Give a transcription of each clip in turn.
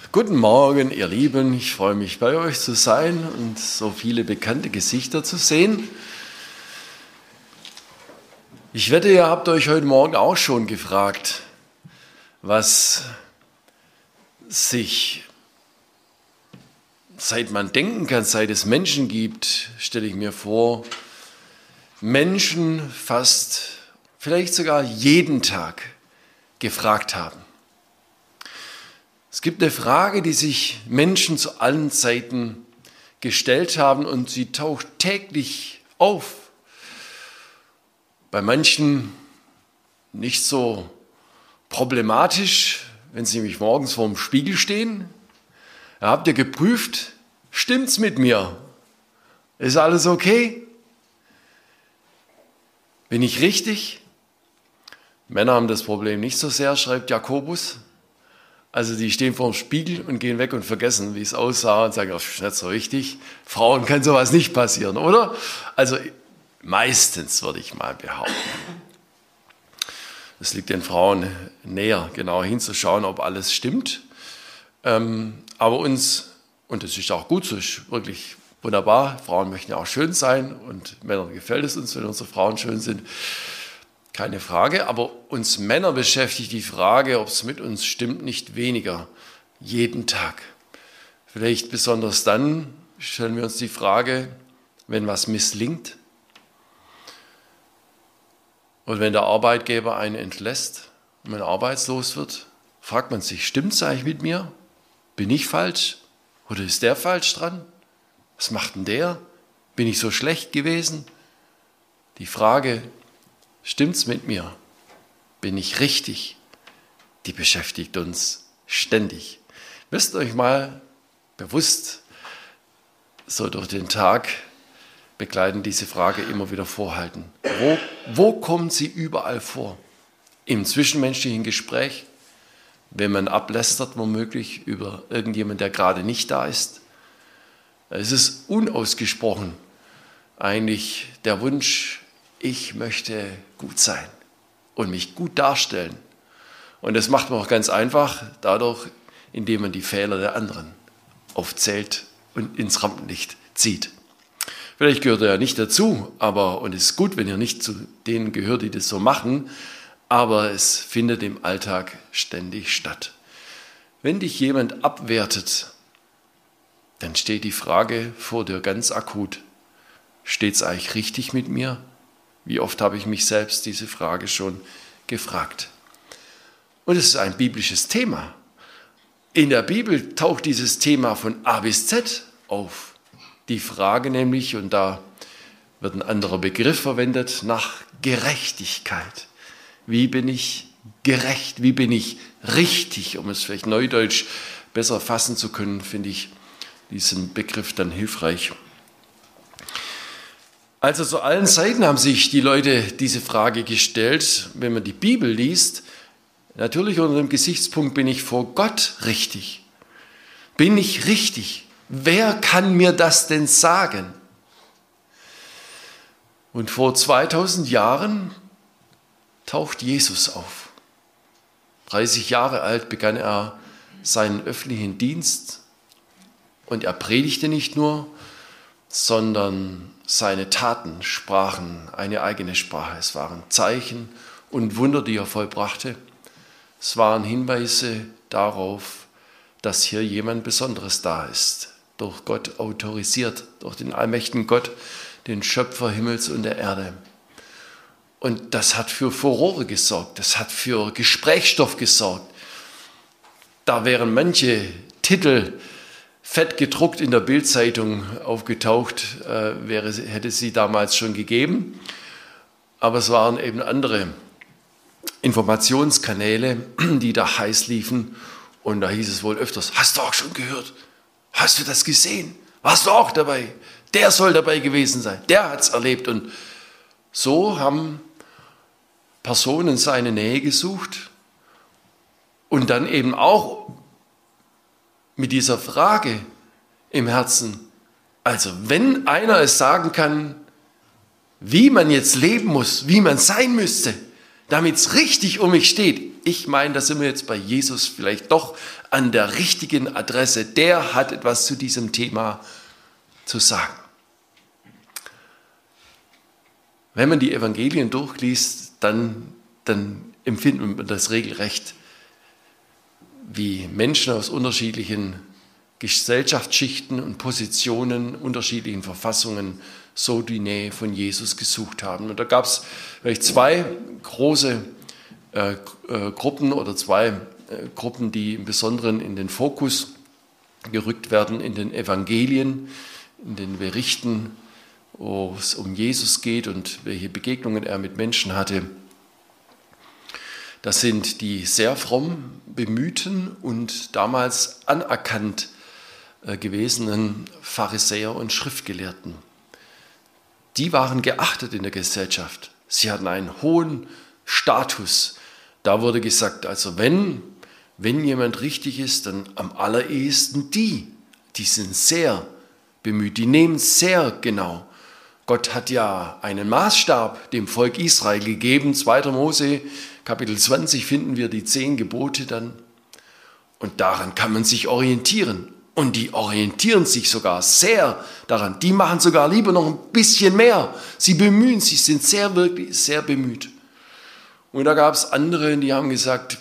Guten Morgen, ihr Lieben. Ich freue mich, bei euch zu sein und so viele bekannte Gesichter zu sehen. Ich wette, ihr habt euch heute Morgen auch schon gefragt, was sich, seit man denken kann, seit es Menschen gibt, stelle ich mir vor, Menschen fast, vielleicht sogar jeden Tag gefragt haben. Es gibt eine Frage, die sich Menschen zu allen Zeiten gestellt haben und sie taucht täglich auf. Bei manchen nicht so problematisch, wenn sie nämlich morgens vorm Spiegel stehen. Habt ihr geprüft? Stimmt's mit mir? Ist alles okay? Bin ich richtig? Männer haben das Problem nicht so sehr, schreibt Jakobus. Also die stehen vor dem Spiegel und gehen weg und vergessen, wie es aussah und sagen, das ist nicht so richtig. Frauen kann sowas nicht passieren, oder? Also meistens würde ich mal behaupten. Es liegt den Frauen näher, genauer hinzuschauen, ob alles stimmt. Aber uns, und das ist auch gut so, ist wirklich wunderbar, Frauen möchten ja auch schön sein und Männern gefällt es uns, wenn unsere Frauen schön sind. Keine Frage, aber uns Männer beschäftigt die Frage, ob es mit uns stimmt, nicht weniger. Jeden Tag. Vielleicht besonders dann stellen wir uns die Frage, wenn was misslingt und wenn der Arbeitgeber einen entlässt und man arbeitslos wird, fragt man sich, stimmt es eigentlich mit mir? Bin ich falsch oder ist der falsch dran? Was macht denn der? Bin ich so schlecht gewesen? Die Frage, stimmt's mit mir? Bin ich richtig? Die beschäftigt uns ständig. Müsst euch mal bewusst so durch den Tag begleiten diese Frage immer wieder vorhalten. Wo kommt sie überall vor? Im zwischenmenschlichen Gespräch, wenn man ablästert womöglich über irgendjemanden, der gerade nicht da ist. Es ist unausgesprochen eigentlich der Wunsch, ich möchte gut sein und mich gut darstellen. Und das macht man auch ganz einfach dadurch, indem man die Fehler der anderen aufzählt und ins Rampenlicht zieht. Vielleicht gehört er ja nicht dazu, und es ist gut, wenn ihr nicht zu denen gehört, die das so machen, aber es findet im Alltag ständig statt. Wenn dich jemand abwertet, dann steht die Frage vor dir ganz akut, steht es eigentlich richtig mit mir? Wie oft habe ich mich selbst diese Frage schon gefragt? Und es ist ein biblisches Thema. In der Bibel taucht dieses Thema von A bis Z auf. Die Frage nämlich, und da wird ein anderer Begriff verwendet, nach Gerechtigkeit. Wie bin ich gerecht? Wie bin ich richtig? Um es vielleicht neudeutsch besser fassen zu können, finde ich diesen Begriff dann hilfreich. Also zu allen Seiten haben sich die Leute diese Frage gestellt, wenn man die Bibel liest. Natürlich unter dem Gesichtspunkt, bin ich vor Gott richtig? Bin ich richtig? Wer kann mir das denn sagen? Und vor 2000 Jahren taucht Jesus auf. 30 Jahre alt begann er seinen öffentlichen Dienst und er predigte nicht nur, sondern seine Taten sprachen eine eigene Sprache. Es waren Zeichen und Wunder, die er vollbrachte. Es waren Hinweise darauf, dass hier jemand Besonderes da ist, durch Gott autorisiert, durch den allmächtigen Gott, den Schöpfer Himmels und der Erde. Und das hat für Furore gesorgt, das hat für Gesprächsstoff gesorgt. Da wären manche Titel fett gedruckt in der Bild-Zeitung aufgetaucht, hätte sie damals schon gegeben. Aber es waren eben andere Informationskanäle, die da heiß liefen. Und da hieß es wohl öfters, hast du auch schon gehört? Hast du das gesehen? Warst du auch dabei? Der soll dabei gewesen sein. Der hat es erlebt. Und so haben Personen seine Nähe gesucht und dann eben auch mit dieser Frage im Herzen, also wenn einer es sagen kann, wie man jetzt leben muss, wie man sein müsste, damit es richtig um mich steht, ich meine, da sind wir jetzt bei Jesus vielleicht doch an der richtigen Adresse. Der hat etwas zu diesem Thema zu sagen. Wenn man die Evangelien durchliest, dann empfindet man das regelrecht, wie Menschen aus unterschiedlichen Gesellschaftsschichten und Positionen, unterschiedlichen Verfassungen so die Nähe von Jesus gesucht haben. Und da gab es vielleicht zwei große Gruppen oder zwei Gruppen, die im Besonderen in den Fokus gerückt werden in den Evangelien, in den Berichten, wo es um Jesus geht und welche Begegnungen er mit Menschen hatte. Das sind die sehr fromm bemühten und damals anerkannt gewesenen Pharisäer und Schriftgelehrten. Die waren geachtet in der Gesellschaft. Sie hatten einen hohen Status. Da wurde gesagt, also wenn jemand richtig ist, dann am allerersten die sind sehr bemüht, die nehmen es sehr genau. Gott hat ja einen Maßstab dem Volk Israel gegeben. 2. Mose, Kapitel 20, finden wir die 10 Gebote dann. Und daran kann man sich orientieren. Und die orientieren sich sogar sehr daran. Die machen sogar lieber noch ein bisschen mehr. Sie bemühen sich, sind wirklich sehr bemüht. Und da gab es andere, die haben gesagt,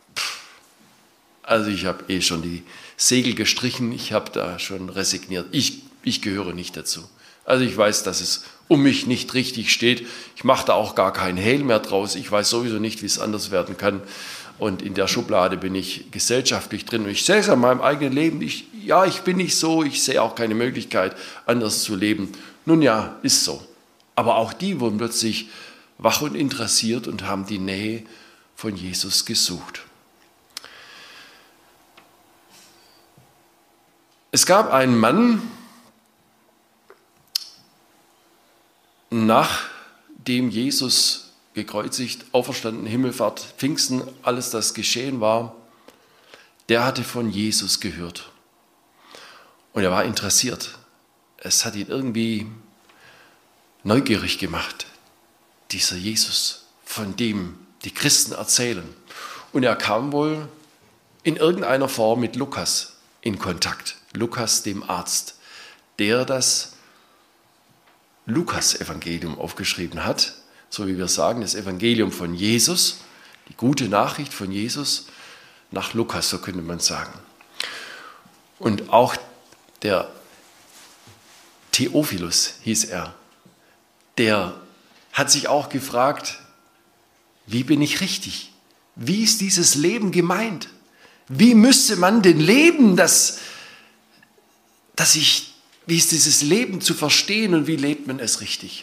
also ich habe schon die Segel gestrichen, ich habe da schon resigniert. Ich gehöre nicht dazu. Also ich weiß, dass es um mich nicht richtig steht. Ich mache da auch gar keinen Hehl mehr draus. Ich weiß sowieso nicht, wie es anders werden kann. Und in der Schublade bin ich gesellschaftlich drin. Und ich sehe es an meinem eigenen Leben. Ich bin nicht so. Ich sehe auch keine Möglichkeit, anders zu leben. Nun ja, ist so. Aber auch die wurden plötzlich wach und interessiert und haben die Nähe von Jesus gesucht. Es gab einen Mann, nachdem Jesus gekreuzigt, auferstanden, Himmelfahrt, Pfingsten, alles das geschehen war, der hatte von Jesus gehört. Und er war interessiert. Es hat ihn irgendwie neugierig gemacht, dieser Jesus, von dem die Christen erzählen. Und er kam wohl in irgendeiner Form mit Lukas in Kontakt. Lukas, dem Arzt, der das Lukas-Evangelium aufgeschrieben hat, so wie wir sagen, das Evangelium von Jesus, die gute Nachricht von Jesus nach Lukas, so könnte man sagen. Und auch der Theophilus hieß er, der hat sich auch gefragt, wie bin ich richtig? Wie ist dieses Leben gemeint? Wie müsste man denn leben, wie ist dieses Leben zu verstehen und wie lebt man es richtig?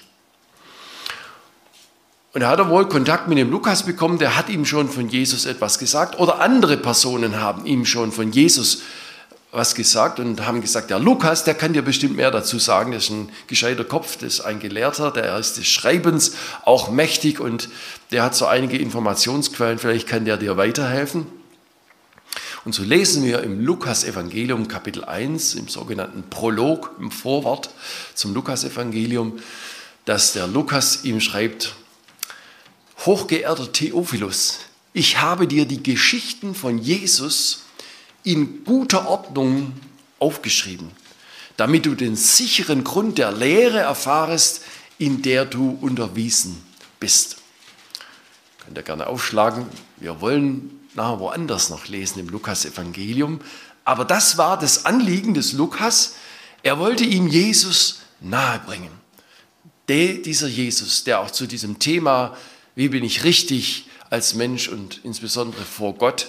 Und da hat er wohl Kontakt mit dem Lukas bekommen, der hat ihm schon von Jesus etwas gesagt oder andere Personen haben ihm schon von Jesus was gesagt und haben gesagt, der Lukas, der kann dir bestimmt mehr dazu sagen, das ist ein gescheiter Kopf, das ist ein Gelehrter, der ist des Schreibens auch mächtig und der hat so einige Informationsquellen, vielleicht kann der dir weiterhelfen. Und so lesen wir im Lukas-Evangelium Kapitel 1, im sogenannten Prolog, im Vorwort zum Lukas-Evangelium, dass der Lukas ihm schreibt, hochgeehrter Theophilus, ich habe dir die Geschichten von Jesus in guter Ordnung aufgeschrieben, damit du den sicheren Grund der Lehre erfahrest, in der du unterwiesen bist. Könnt ihr gerne aufschlagen. Wir wollen nachher woanders noch lesen im Lukas-Evangelium. Aber das war das Anliegen des Lukas. Er wollte ihm Jesus nahebringen. Dieser Jesus, der auch zu diesem Thema, wie bin ich richtig als Mensch und insbesondere vor Gott,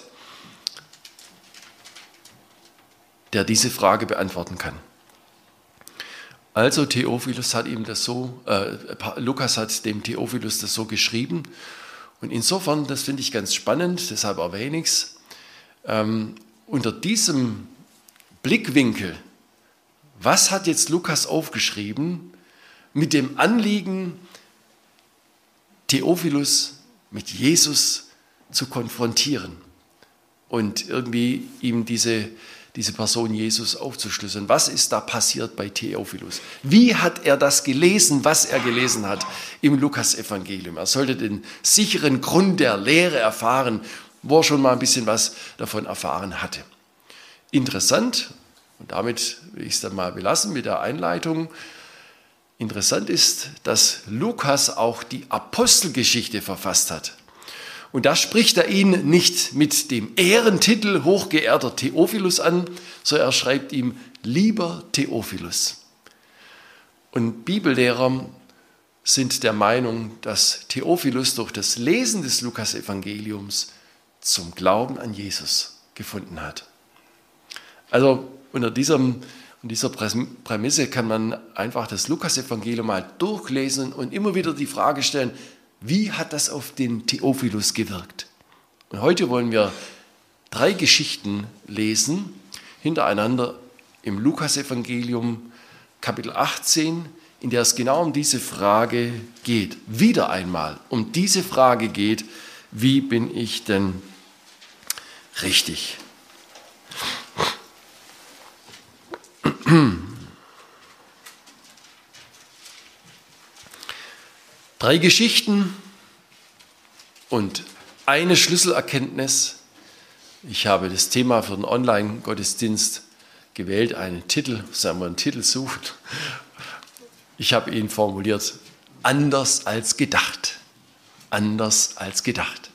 der diese Frage beantworten kann. Also Lukas hat dem Theophilus das so geschrieben. Und insofern, das finde ich ganz spannend, deshalb erwähne ich es, unter diesem Blickwinkel, was hat jetzt Lukas aufgeschrieben, mit dem Anliegen, Theophilus mit Jesus zu konfrontieren und irgendwie ihm diese Person Jesus aufzuschlüsseln. Was ist da passiert bei Theophilus? Wie hat er das gelesen, was er gelesen hat im Lukas-Evangelium? Er sollte den sicheren Grund der Lehre erfahren, wo er schon mal ein bisschen was davon erfahren hatte. interessant, und damit will ich es dann mal belassen mit der Einleitung, interessant ist, dass Lukas auch die Apostelgeschichte verfasst hat. Und da spricht er ihn nicht mit dem Ehrentitel hochgeehrter Theophilus an, sondern er schreibt ihm lieber Theophilus. Und Bibellehrer sind der Meinung, dass Theophilus durch das Lesen des Lukasevangeliums zum Glauben an Jesus gefunden hat. Also unter dieser Prämisse kann man einfach das Lukasevangelium mal durchlesen und immer wieder die Frage stellen, wie hat das auf den Theophilus gewirkt? Und heute wollen wir 3 Geschichten lesen, hintereinander im Lukasevangelium, Kapitel 18, in der es genau um diese Frage geht. Wieder einmal um diese Frage geht, wie bin ich denn richtig? Drei Geschichten und eine Schlüsselerkenntnis. Ich habe das Thema für den Online-Gottesdienst gewählt, einen Titel, sagen wir einen Titel suchen. Ich habe ihn formuliert, anders als gedacht. Anders als gedacht.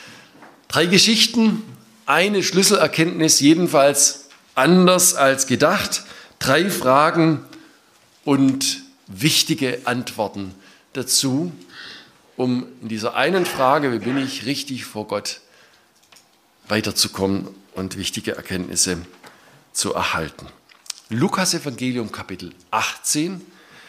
3 Geschichten, eine Schlüsselerkenntnis, jedenfalls anders als gedacht. 3 Fragen und wichtige Antworten dazu, um in dieser einen Frage, wie bin ich richtig vor Gott, weiterzukommen und wichtige Erkenntnisse zu erhalten. Lukas Evangelium Kapitel 18,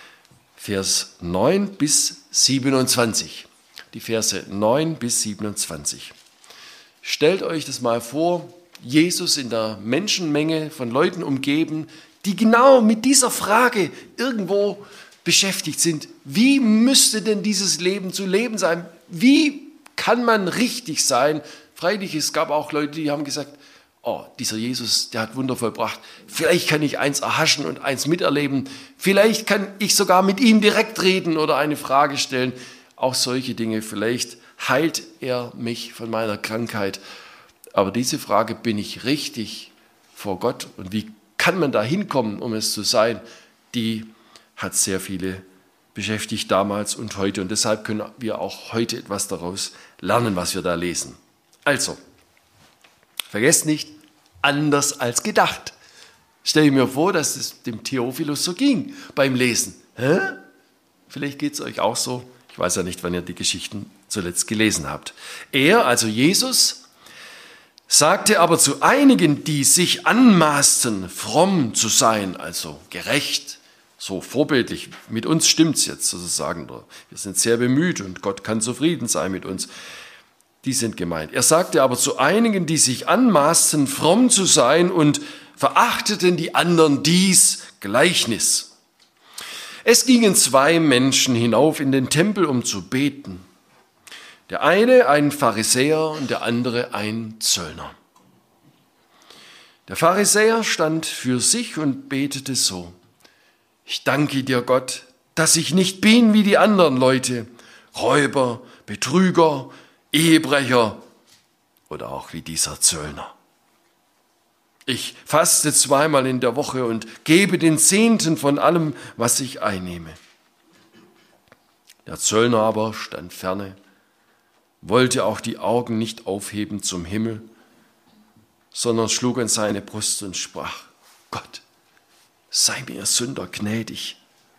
Vers 9 bis 27. Die Verse 9 bis 27. Stellt euch das mal vor, Jesus in der Menschenmenge von Leuten umgeben, die genau mit dieser Frage irgendwo beschäftigt sind. Wie müsste denn dieses Leben zu leben sein? Wie kann man richtig sein? Freilich, es gab auch Leute, die haben gesagt, oh, dieser Jesus, der hat Wunder vollbracht. Vielleicht kann ich eins erhaschen und eins miterleben. Vielleicht kann ich sogar mit ihm direkt reden oder eine Frage stellen. Auch solche Dinge. Vielleicht heilt er mich von meiner Krankheit. Aber diese Frage, bin ich richtig vor Gott? Und wie kann man da hinkommen, um es zu sein? Die hat sehr viele beschäftigt damals und heute. Und deshalb können wir auch heute etwas daraus lernen, was wir da lesen. Also, vergesst nicht, anders als gedacht. Stell ich mir vor, dass es dem Theophilus so ging beim Lesen. Vielleicht geht es euch auch so. Ich weiß ja nicht, wann ihr die Geschichten zuletzt gelesen habt. Er, also Jesus, sagte aber zu einigen, die sich anmaßten, fromm zu sein, also gerecht, so vorbildlich. Mit uns stimmt's jetzt sozusagen. Wir sind sehr bemüht und Gott kann zufrieden sein mit uns. Die sind gemeint. Er sagte aber zu einigen, die sich anmaßten, fromm zu sein und verachteten die anderen dies Gleichnis. Es gingen 2 Menschen hinauf in den Tempel, um zu beten. Der eine ein Pharisäer und der andere ein Zöllner. Der Pharisäer stand für sich und betete so: Ich danke dir, Gott, dass ich nicht bin wie die anderen Leute, Räuber, Betrüger, Ehebrecher oder auch wie dieser Zöllner. Ich faste 2-mal in der Woche und gebe den Zehnten von allem, was ich einnehme. Der Zöllner aber stand ferne, wollte auch die Augen nicht aufheben zum Himmel, sondern schlug an seine Brust und sprach: Gott, sei mir Sünder gnädig.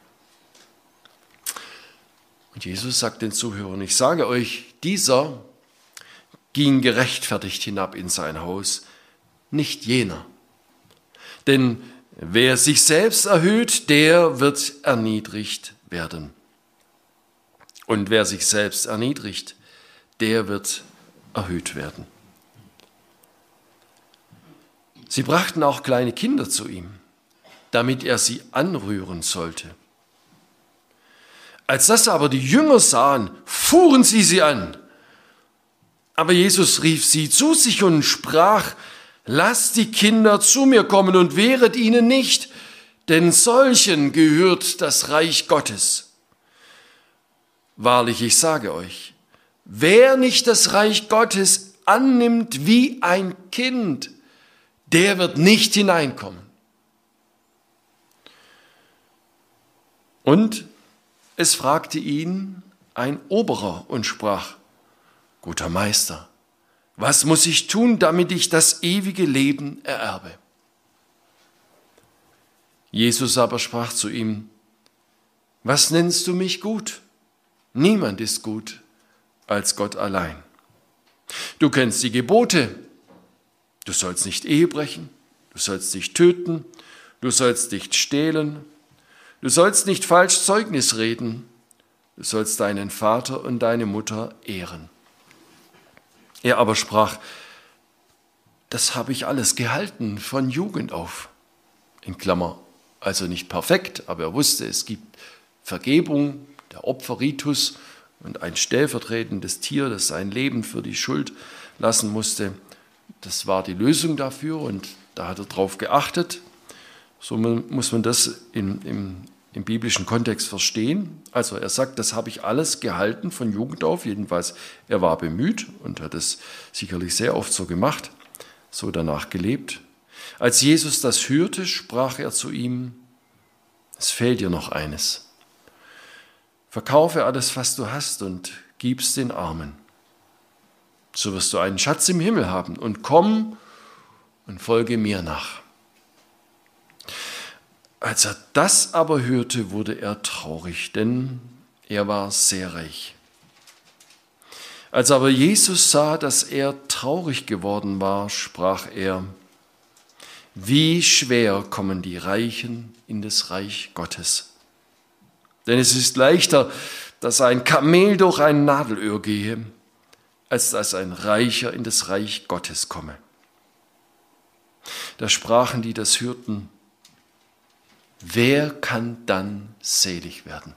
Und Jesus sagt den Zuhörern: Ich sage euch, dieser ging gerechtfertigt hinab in sein Haus, nicht jener. Denn wer sich selbst erhöht, der wird erniedrigt werden. Und wer sich selbst erniedrigt, der wird erhöht werden. Sie brachten auch kleine Kinder zu ihm, damit er sie anrühren sollte. Als das aber die Jünger sahen, fuhren sie an. Aber Jesus rief sie zu sich und sprach: Lasst die Kinder zu mir kommen und wehret ihnen nicht, denn solchen gehört das Reich Gottes. Wahrlich, ich sage euch, wer nicht das Reich Gottes annimmt wie ein Kind, der wird nicht hineinkommen. Und es fragte ihn ein Oberer und sprach: Guter Meister, was muss ich tun, damit ich das ewige Leben ererbe? Jesus aber sprach zu ihm: Was nennst du mich gut? Niemand ist gut als Gott allein. Du kennst die Gebote. Du sollst nicht Ehe brechen, du sollst nicht töten, du sollst nicht stehlen, du sollst nicht falsch Zeugnis reden, du sollst deinen Vater und deine Mutter ehren. Er aber sprach: Das habe ich alles gehalten von Jugend auf. In Klammer, also nicht perfekt, aber er wusste, es gibt Vergebung, der Opferritus und ein stellvertretendes Tier, das sein Leben für die Schuld lassen musste. Das war die Lösung dafür und da hat er drauf geachtet. So muss man das im biblischen Kontext verstehen. Also er sagt, das habe ich alles gehalten von Jugend auf. Jedenfalls, er war bemüht und hat es sicherlich sehr oft so gemacht, so danach gelebt. Als Jesus das hörte, sprach er zu ihm: Es fehlt dir noch eines. Verkaufe alles, was du hast, und gib's den Armen. So wirst du einen Schatz im Himmel haben, und komm und folge mir nach. Als er das aber hörte, wurde er traurig, denn er war sehr reich. Als aber Jesus sah, dass er traurig geworden war, sprach er: Wie schwer kommen die Reichen in das Reich Gottes. Denn es ist leichter, dass ein Kamel durch ein Nadelöhr gehe, als dass ein Reicher in das Reich Gottes komme. Da sprachen die, das hörten: Wer kann dann selig werden?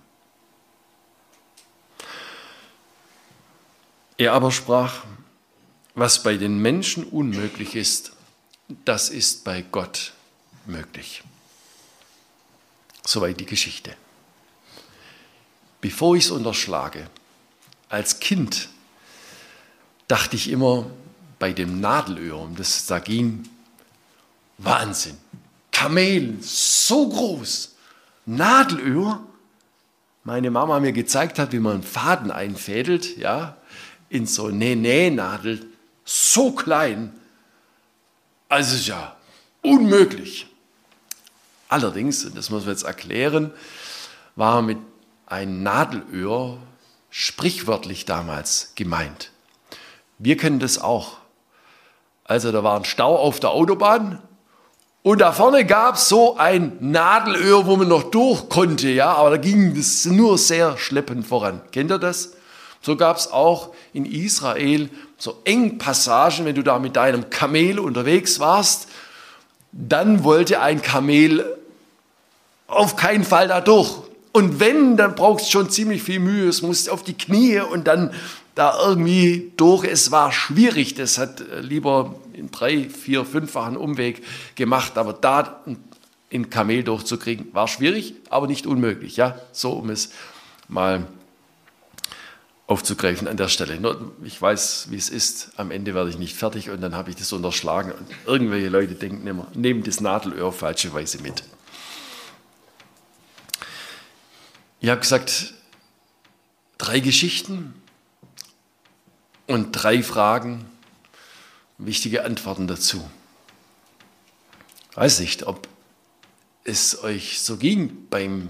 Er aber sprach: Was bei den Menschen unmöglich ist, das ist bei Gott möglich. Soweit die Geschichte. Bevor ich es unterschlage, als Kind dachte ich immer bei dem Nadelöhr, um das es da ging: Wahnsinn, Kamel, so groß, Nadelöhr. Meine Mama mir gezeigt hat, wie man einen Faden einfädelt, ja, in so eine Nähnadel, so klein. Also ist ja unmöglich. Allerdings, und das muss man jetzt erklären, war mit ein Nadelöhr sprichwörtlich damals gemeint. Wir kennen das auch. Also da war ein Stau auf der Autobahn und da vorne gab es so ein Nadelöhr, wo man noch durch konnte, ja, aber da ging es nur sehr schleppend voran. Kennt ihr das? So gab es auch in Israel so Engpassagen, wenn du da mit deinem Kamel unterwegs warst, dann wollte ein Kamel auf keinen Fall da durch. Und wenn, dann brauchst du schon ziemlich viel Mühe. Es musst auf die Knie und dann da irgendwie durch. Es war schwierig. Das hat lieber in 3-, 4-, 5-fachen Umweg gemacht. Aber da in Kamel durchzukriegen, war schwierig, aber nicht unmöglich. Ja, so, um es mal aufzugreifen an der Stelle. Nur, ich weiß, wie es ist. Am Ende werde ich nicht fertig und dann habe ich das unterschlagen. Und irgendwelche Leute denken immer, nehmen das Nadelöhr auf falsche Weise mit. Ich habe gesagt, 3 Geschichten und 3 Fragen, wichtige Antworten dazu. Ich weiß nicht, ob es euch so ging beim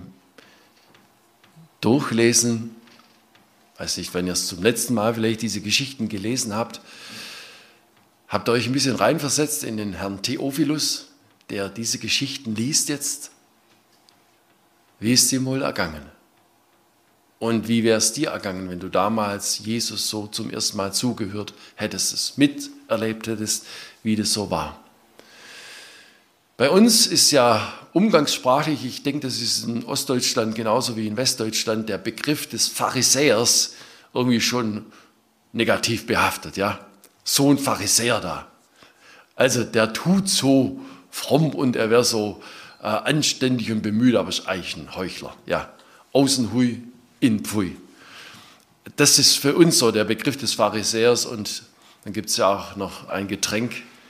Durchlesen. Ich weiß nicht, wenn ihr es zum letzten Mal vielleicht diese Geschichten gelesen habt. Habt ihr euch ein bisschen reinversetzt in den Herrn Theophilus, der diese Geschichten liest jetzt? Wie ist ihm wohl ergangen? Und wie wäre es dir ergangen, wenn du damals Jesus so zum ersten Mal zugehört hättest, es miterlebt hättest, wie das so war? Bei uns ist ja umgangssprachlich, ich denke, das ist in Ostdeutschland genauso wie in Westdeutschland, der Begriff des Pharisäers irgendwie schon negativ behaftet. Ja? So ein Pharisäer da. Also der tut so fromm und er wäre so anständig und bemüht, aber ist eigentlich ein Heuchler. Ja? Außen hui, in pfui. Das ist für uns so der Begriff des Pharisäers und dann gibt es ja auch noch ein Getränk,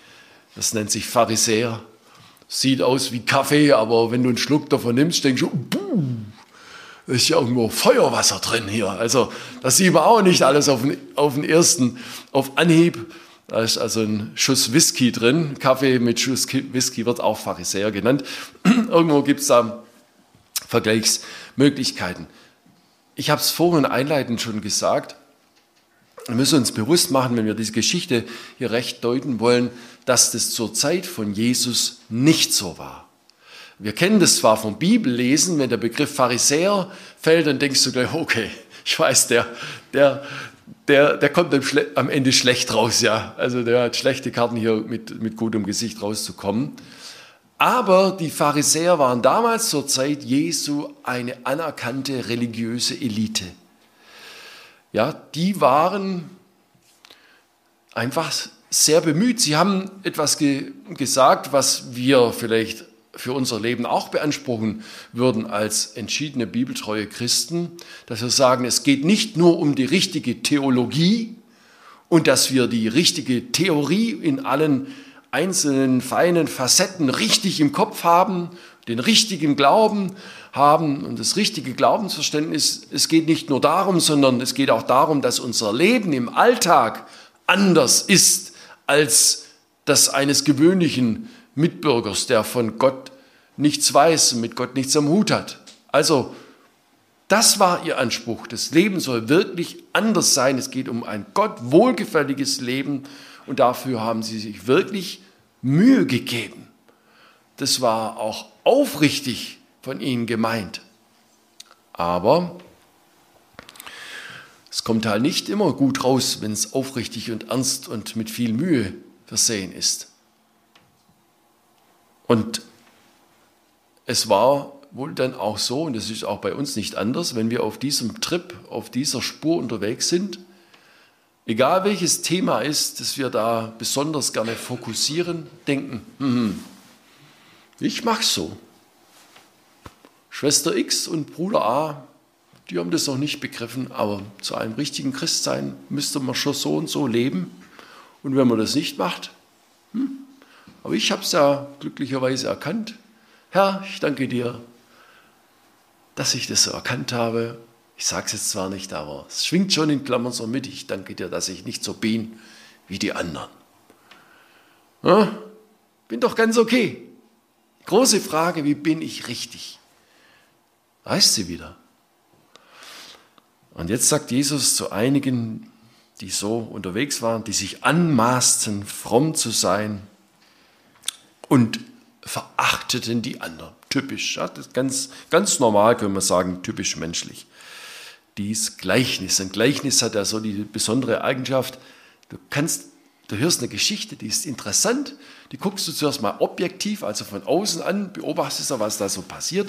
Das nennt sich Pharisäer. Sieht aus wie Kaffee, aber wenn du einen Schluck davon nimmst, denkst du, da ist ja irgendwo Feuerwasser drin hier. Also das sieht man auch nicht alles auf Anhieb. Da ist also ein Schuss Whisky drin. Kaffee mit Schuss Whisky wird auch Pharisäer genannt. Irgendwo gibt es da Vergleichsmöglichkeiten. Ich habe es vorhin einleitend schon gesagt. Wir müssen uns bewusst machen, wenn wir diese Geschichte hier recht deuten wollen, dass das zur Zeit von Jesus nicht so war. Wir kennen das zwar vom Bibellesen, wenn der Begriff Pharisäer fällt, dann denkst du gleich, okay, ich weiß, der kommt am Ende schlecht raus, ja. Also der hat schlechte Karten hier mit gutem Gesicht rauszukommen. Aber die Pharisäer waren damals zur Zeit Jesu eine anerkannte religiöse Elite. Ja, die waren einfach sehr bemüht. Sie haben etwas gesagt, was wir vielleicht für unser Leben auch beanspruchen würden als entschiedene bibeltreue Christen, dass wir sagen, es geht nicht nur um die richtige Theologie und dass wir die richtige Theorie in allen einzelnen feinen Facetten richtig im Kopf haben, den richtigen Glauben haben und das richtige Glaubensverständnis. Es geht nicht nur darum, sondern es geht auch darum, dass unser Leben im Alltag anders ist als das eines gewöhnlichen Mitbürgers, der von Gott nichts weiß und mit Gott nichts am Hut hat. Also das war ihr Anspruch. Das Leben soll wirklich anders sein. Es geht um ein Gott wohlgefälliges Leben und dafür haben sie sich wirklich Mühe gegeben. Das war auch aufrichtig von ihnen gemeint. Aber es kommt halt nicht immer gut raus, wenn es aufrichtig und ernst und mit viel Mühe versehen ist. Und es war wohl dann auch so, und das ist auch bei uns nicht anders, wenn wir auf diesem Trip, auf dieser Spur unterwegs sind, egal welches Thema ist, dass wir da besonders gerne fokussieren, denken, ich mach's so. Schwester X und Bruder A, die haben das noch nicht begriffen, aber zu einem richtigen Christsein müsste man schon so und so leben. Und wenn man das nicht macht, aber ich habe es ja glücklicherweise erkannt. Herr, ich danke dir, dass ich das so erkannt habe. Ich sage es jetzt zwar nicht, aber es schwingt schon in Klammern so mit. Ich danke dir, dass ich nicht so bin wie die anderen. Ja, bin doch ganz okay. Große Frage, wie bin ich richtig? Da ist sie wieder. Und jetzt sagt Jesus zu einigen, die so unterwegs waren, die sich anmaßten, fromm zu sein und verachteten die anderen. Typisch, ja, das ist ganz normal, können wir sagen, typisch menschlich. Dies Gleichnis. Ein Gleichnis hat ja so die besondere Eigenschaft, du hörst eine Geschichte, die ist interessant, die guckst du zuerst mal objektiv, also von außen an, beobachtest du, was da so passiert.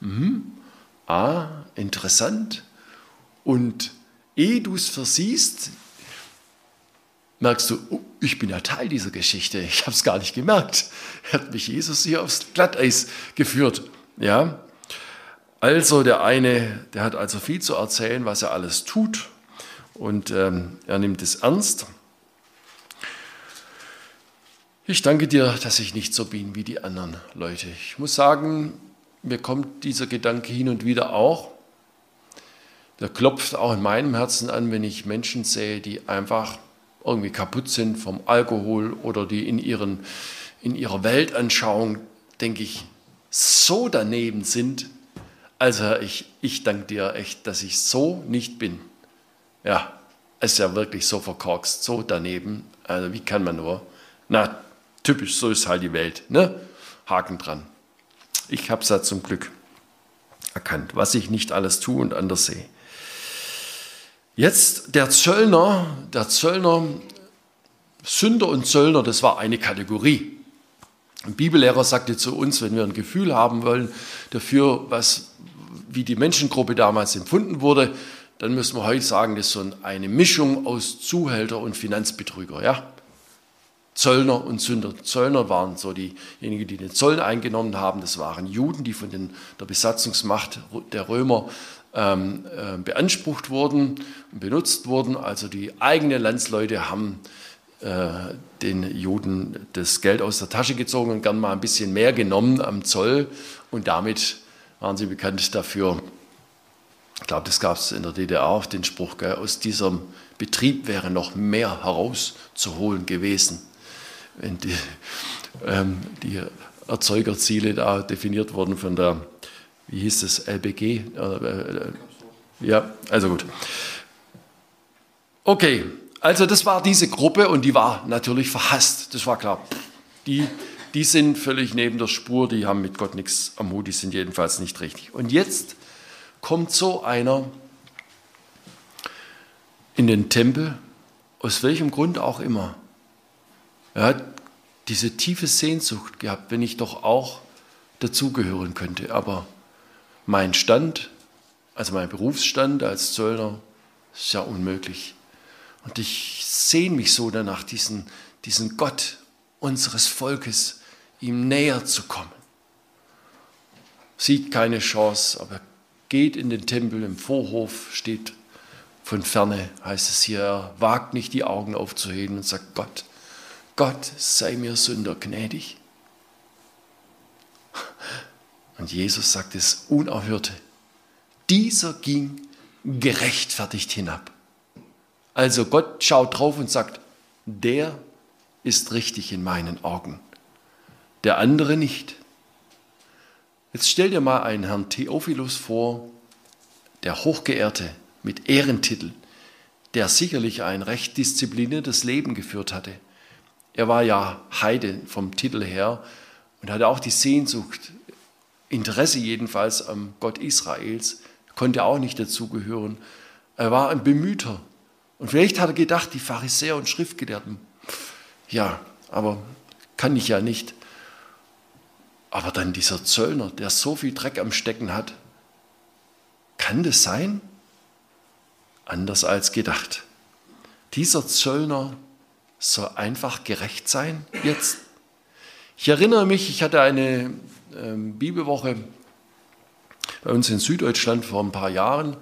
Interessant. Und ehe du es versiehst, merkst du, ich bin ja Teil dieser Geschichte, ich habe es gar nicht gemerkt. Hat mich Jesus hier aufs Glatteis geführt. Ja? Also der eine, der hat also viel zu erzählen, was er alles tut und er nimmt es ernst. Ich danke dir, dass ich nicht so bin wie die anderen Leute. Ich muss sagen, mir kommt dieser Gedanke hin und wieder auch. Der klopft auch in meinem Herzen an, wenn ich Menschen sehe, die einfach irgendwie kaputt sind vom Alkohol oder die in ihrer Weltanschauung, denke ich, so daneben sind. Also ich danke dir echt, dass ich so nicht bin. Ja, ist ja wirklich so verkorkst, so daneben. Also wie kann man nur? Na, typisch, so ist halt die Welt. Ne? Haken dran. Ich habe es ja zum Glück erkannt, was ich nicht alles tue und anders sehe. Jetzt der Zöllner, Sünder und Zöllner, das war eine Kategorie. Ein Bibellehrer sagte zu uns, wenn wir ein Gefühl haben wollen dafür, wie die Menschengruppe damals empfunden wurde, dann müssen wir heute sagen, das ist so eine Mischung aus Zuhälter und Finanzbetrüger. Ja? Zöllner und Sünder. Zöllner waren so diejenigen, die den Zoll eingenommen haben. Das waren Juden, die von der Besatzungsmacht der Römer beansprucht wurden und benutzt wurden. Also die eigenen Landsleute haben den Juden das Geld aus der Tasche gezogen und gern mal ein bisschen mehr genommen am Zoll. Und damit waren sie bekannt dafür. Ich glaube, das gab es in der DDR auch, den Spruch, gell, aus diesem Betrieb wäre noch mehr herauszuholen gewesen, wenn die Erzeugerziele da definiert wurden von der, wie hieß das, LBG? Ja, also gut. Okay, also das war diese Gruppe und die war natürlich verhasst, das war klar. Die sind völlig neben der Spur, die haben mit Gott nichts am Hut, die sind jedenfalls nicht richtig. Und jetzt kommt so einer in den Tempel, aus welchem Grund auch immer. Er hat diese tiefe Sehnsucht gehabt, wenn ich doch auch dazugehören könnte. Aber mein Stand, also mein Berufsstand als Zöllner, ist ja unmöglich. Und ich sehne mich so danach, diesen Gott unseres Volkes, ihm näher zu kommen. Sieht keine Chance, aber geht in den Tempel, im Vorhof steht von ferne, heißt es hier, er wagt nicht die Augen aufzuheben und sagt, Gott, sei mir Sünder gnädig. Und Jesus sagt es Unerhörte, dieser ging gerechtfertigt hinab. Also Gott schaut drauf und sagt, der ist richtig in meinen Augen, der andere nicht. Jetzt stell dir mal einen Herrn Theophilus vor, der Hochgeehrte mit Ehrentitel, der sicherlich ein recht diszipliniertes Leben geführt hatte. Er war ja Heide vom Titel her und hatte auch die Sehnsucht, Interesse jedenfalls am Gott Israels, konnte auch nicht dazugehören. Er war ein Bemühter. Und vielleicht hat er gedacht, die Pharisäer und Schriftgelehrten, ja, aber kann ich ja nicht. Aber dann dieser Zöllner, der so viel Dreck am Stecken hat, kann das sein? Anders als gedacht. Dieser Zöllner soll einfach gerecht sein jetzt. Ich erinnere mich, ich hatte eine Bibelwoche bei uns in Süddeutschland vor ein paar Jahren.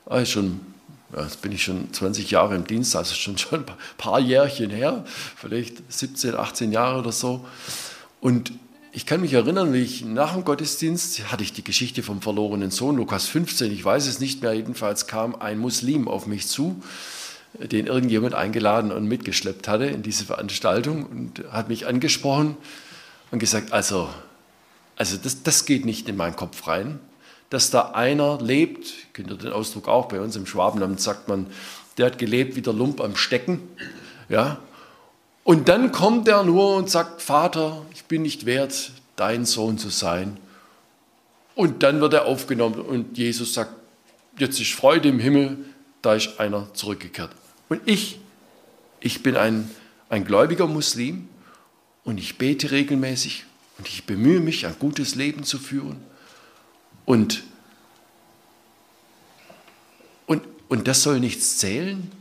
Jetzt bin ich schon 20 Jahre im Dienst, also schon ein paar Jährchen her, vielleicht 17, 18 Jahre oder so. Und ich kann mich erinnern, wie ich nach dem Gottesdienst, hatte ich die Geschichte vom verlorenen Sohn, Lukas 15, ich weiß es nicht mehr, jedenfalls kam ein Muslim auf mich zu, den irgendjemand eingeladen und mitgeschleppt hatte in diese Veranstaltung und hat mich angesprochen und gesagt, also das geht nicht in meinen Kopf rein, dass da einer lebt, ich kenne den Ausdruck auch, bei uns im Schwabenland sagt man, der hat gelebt wie der Lump am Stecken, ja. Und dann kommt er nur und sagt, Vater, ich bin nicht wert, dein Sohn zu sein. Und dann wird er aufgenommen und Jesus sagt, jetzt ist Freude im Himmel, da ist einer zurückgekehrt. Und ich bin ein gläubiger Muslim und ich bete regelmäßig und ich bemühe mich, ein gutes Leben zu führen. Und das soll nichts zählen?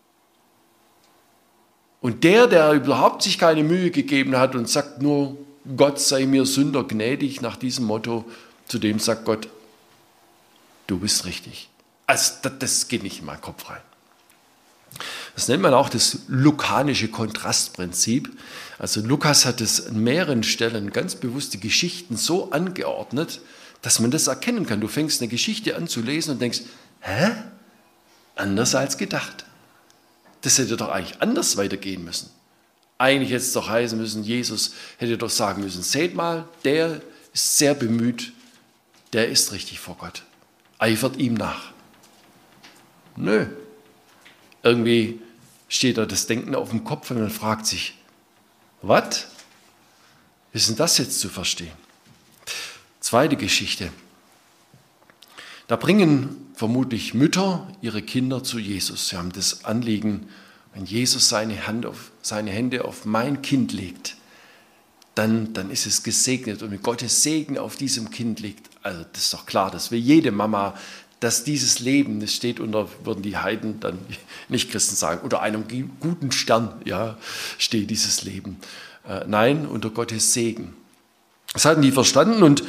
Und der überhaupt sich keine Mühe gegeben hat und sagt nur, Gott sei mir Sünder gnädig, nach diesem Motto, zu dem sagt Gott, du bist richtig. Also das geht nicht in meinen Kopf rein. Das nennt man auch das lukanische Kontrastprinzip. Also Lukas hat es an mehreren Stellen ganz bewusst die Geschichten so angeordnet, dass man das erkennen kann. Du fängst eine Geschichte an zu lesen und denkst, anders als gedacht. Das hätte doch eigentlich anders weitergehen müssen. Eigentlich hätte es doch heißen müssen, Jesus hätte doch sagen müssen, seht mal, der ist sehr bemüht, der ist richtig vor Gott. Eifert ihm nach. Nö. Irgendwie steht da das Denken auf dem Kopf und man fragt sich, was? Wie ist denn das jetzt zu verstehen? Zweite Geschichte. Da bringen vermutlich Mütter ihre Kinder zu Jesus. Sie haben das Anliegen, wenn Jesus seine Hände auf mein Kind legt, dann ist es gesegnet. Und wenn Gottes Segen auf diesem Kind liegt, also das ist doch klar, das will jede Mama, dass dieses Leben, das steht unter, würden die Heiden dann nicht Christen sagen, unter einem guten Stern, ja, steht dieses Leben. Nein, unter Gottes Segen. Das hatten die verstanden und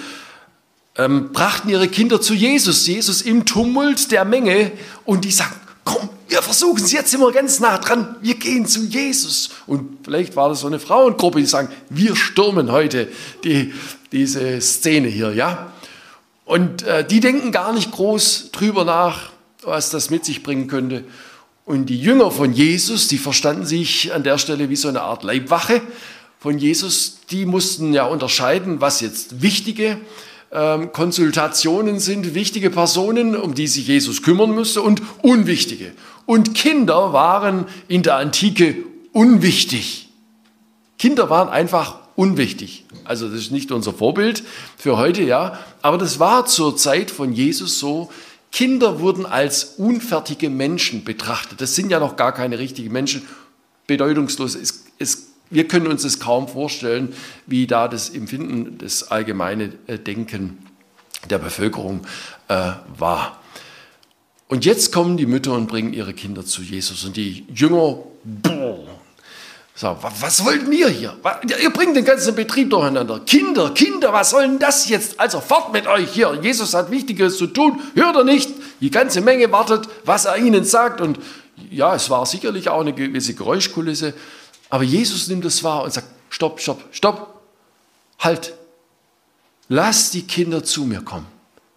brachten ihre Kinder zu Jesus. Jesus im Tumult der Menge und die sagen, komm, wir versuchen es, jetzt sind wir ganz nah dran, wir gehen zu Jesus. Und vielleicht war das so eine Frauengruppe, die sagen, wir stürmen heute diese Szene hier, ja. Und die denken gar nicht groß drüber nach, was das mit sich bringen könnte. Und die Jünger von Jesus, die verstanden sich an der Stelle wie so eine Art Leibwache von Jesus, die mussten ja unterscheiden, was jetzt wichtige Konsultationen sind, wichtige Personen, um die sich Jesus kümmern müsste, und unwichtige. Und Kinder waren in der Antike unwichtig. Kinder waren einfach unwichtig. Also das ist nicht unser Vorbild für heute, ja, aber das war zur Zeit von Jesus so. Kinder wurden als unfertige Menschen betrachtet. Das sind ja noch gar keine richtigen Menschen, bedeutungslos. Wir können uns das kaum vorstellen, wie da das Empfinden, das allgemeine Denken der Bevölkerung war. Und jetzt kommen die Mütter und bringen ihre Kinder zu Jesus. Und die Jünger, sagen, was wollt ihr hier? Ihr bringt den ganzen Betrieb durcheinander. Kinder, was soll denn das jetzt? Also fort mit euch hier. Jesus hat Wichtigeres zu tun. Hört ihr nicht? Die ganze Menge wartet, was er ihnen sagt. Und ja, es war sicherlich auch eine gewisse Geräuschkulisse. Aber Jesus nimmt es wahr und sagt, stopp, halt. Lass die Kinder zu mir kommen.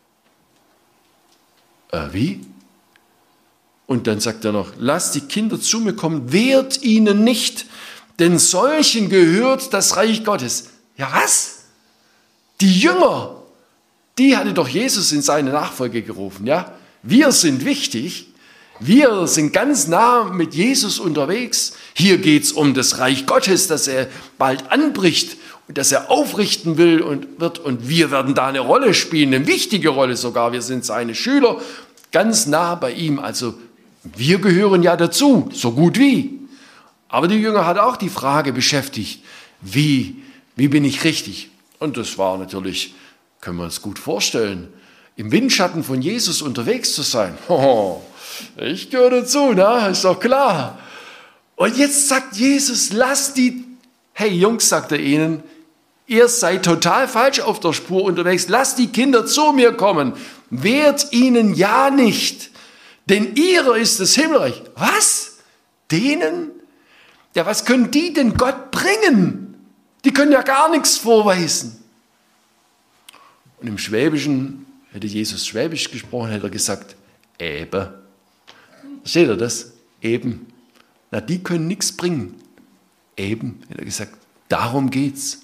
Wie? Und dann sagt er noch, lasst die Kinder zu mir kommen, wehrt ihnen nicht, denn solchen gehört das Reich Gottes. Ja, was? Die Jünger, die hatte doch Jesus in seine Nachfolge gerufen. Ja? Wir sind wichtig, wir sind ganz nah mit Jesus unterwegs. Hier geht es um das Reich Gottes, das er bald anbricht und das er aufrichten will und wird. Und wir werden da eine Rolle spielen, eine wichtige Rolle sogar. Wir sind seine Schüler, ganz nah bei ihm. Also wir gehören ja dazu, so gut wie. Aber die Jünger hat auch die Frage beschäftigt, wie bin ich richtig? Und das war natürlich, können wir uns gut vorstellen, im Windschatten von Jesus unterwegs zu sein. Ich gehöre dazu, ne? Ist doch klar. Und jetzt sagt Jesus, hey Jungs, sagt er ihnen, ihr seid total falsch auf der Spur unterwegs, lasst die Kinder zu mir kommen, wehrt ihnen ja nicht, denn ihrer ist das Himmelreich. Was? Denen? Ja, was können die denn Gott bringen? Die können ja gar nichts vorweisen. Und im Schwäbischen, hätte Jesus Schwäbisch gesprochen, hätte er gesagt, eben. Versteht ihr das? Eben. Na, die können nichts bringen. Eben, hätte er gesagt, darum geht's.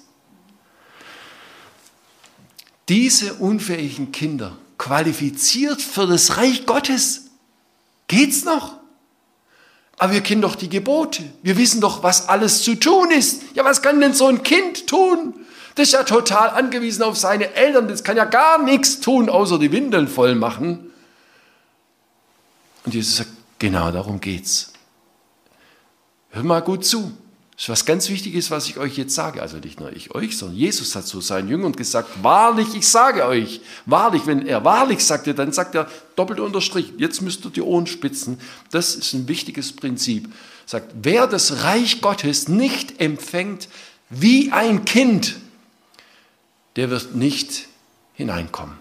Diese unfähigen Kinder, qualifiziert für das Reich Gottes, geht's noch? Aber wir kennen doch die Gebote. Wir wissen doch, was alles zu tun ist. Ja, was kann denn so ein Kind tun? Das ist ja total angewiesen auf seine Eltern. Das kann ja gar nichts tun, außer die Windeln voll machen. Und Jesus sagt, genau darum geht's. Hört mal gut zu. Das ist was ganz Wichtiges, was ich euch jetzt sage. Also nicht nur ich euch, sondern Jesus hat zu seinen Jüngern gesagt, wahrlich, ich sage euch, wahrlich, wenn er wahrlich sagte, dann sagt er doppelt unterstrichen, jetzt müsst ihr die Ohren spitzen. Das ist ein wichtiges Prinzip. Er sagt, wer das Reich Gottes nicht empfängt wie ein Kind, der wird nicht hineinkommen.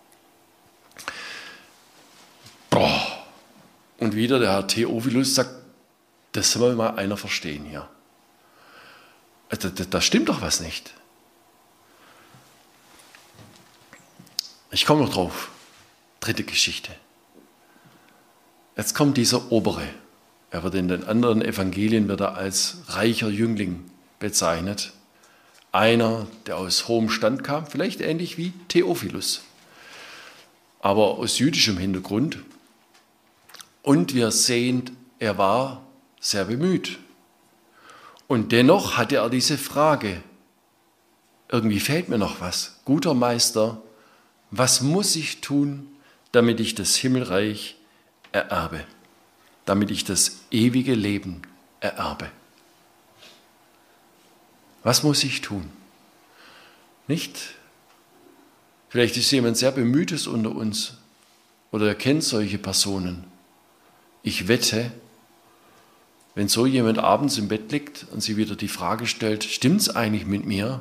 Und wieder der Herr Theophilus sagt, das soll mal einer verstehen hier. Da stimmt doch was nicht. Ich komme noch drauf. Dritte Geschichte. Jetzt kommt dieser Obere. Er wird in den anderen Evangelien als reicher Jüngling bezeichnet. Einer, der aus hohem Stand kam, vielleicht ähnlich wie Theophilus, aber aus jüdischem Hintergrund. Und wir sehen, er war sehr bemüht. Und dennoch hatte er diese Frage, irgendwie fehlt mir noch was. Guter Meister, was muss ich tun, damit ich das Himmelreich ererbe, damit ich das ewige Leben ererbe? Was muss ich tun? Nicht? Vielleicht ist jemand sehr Bemühtes unter uns oder er kennt solche Personen. Ich wette, wenn so jemand abends im Bett liegt und sie wieder die Frage stellt, stimmt's eigentlich mit mir?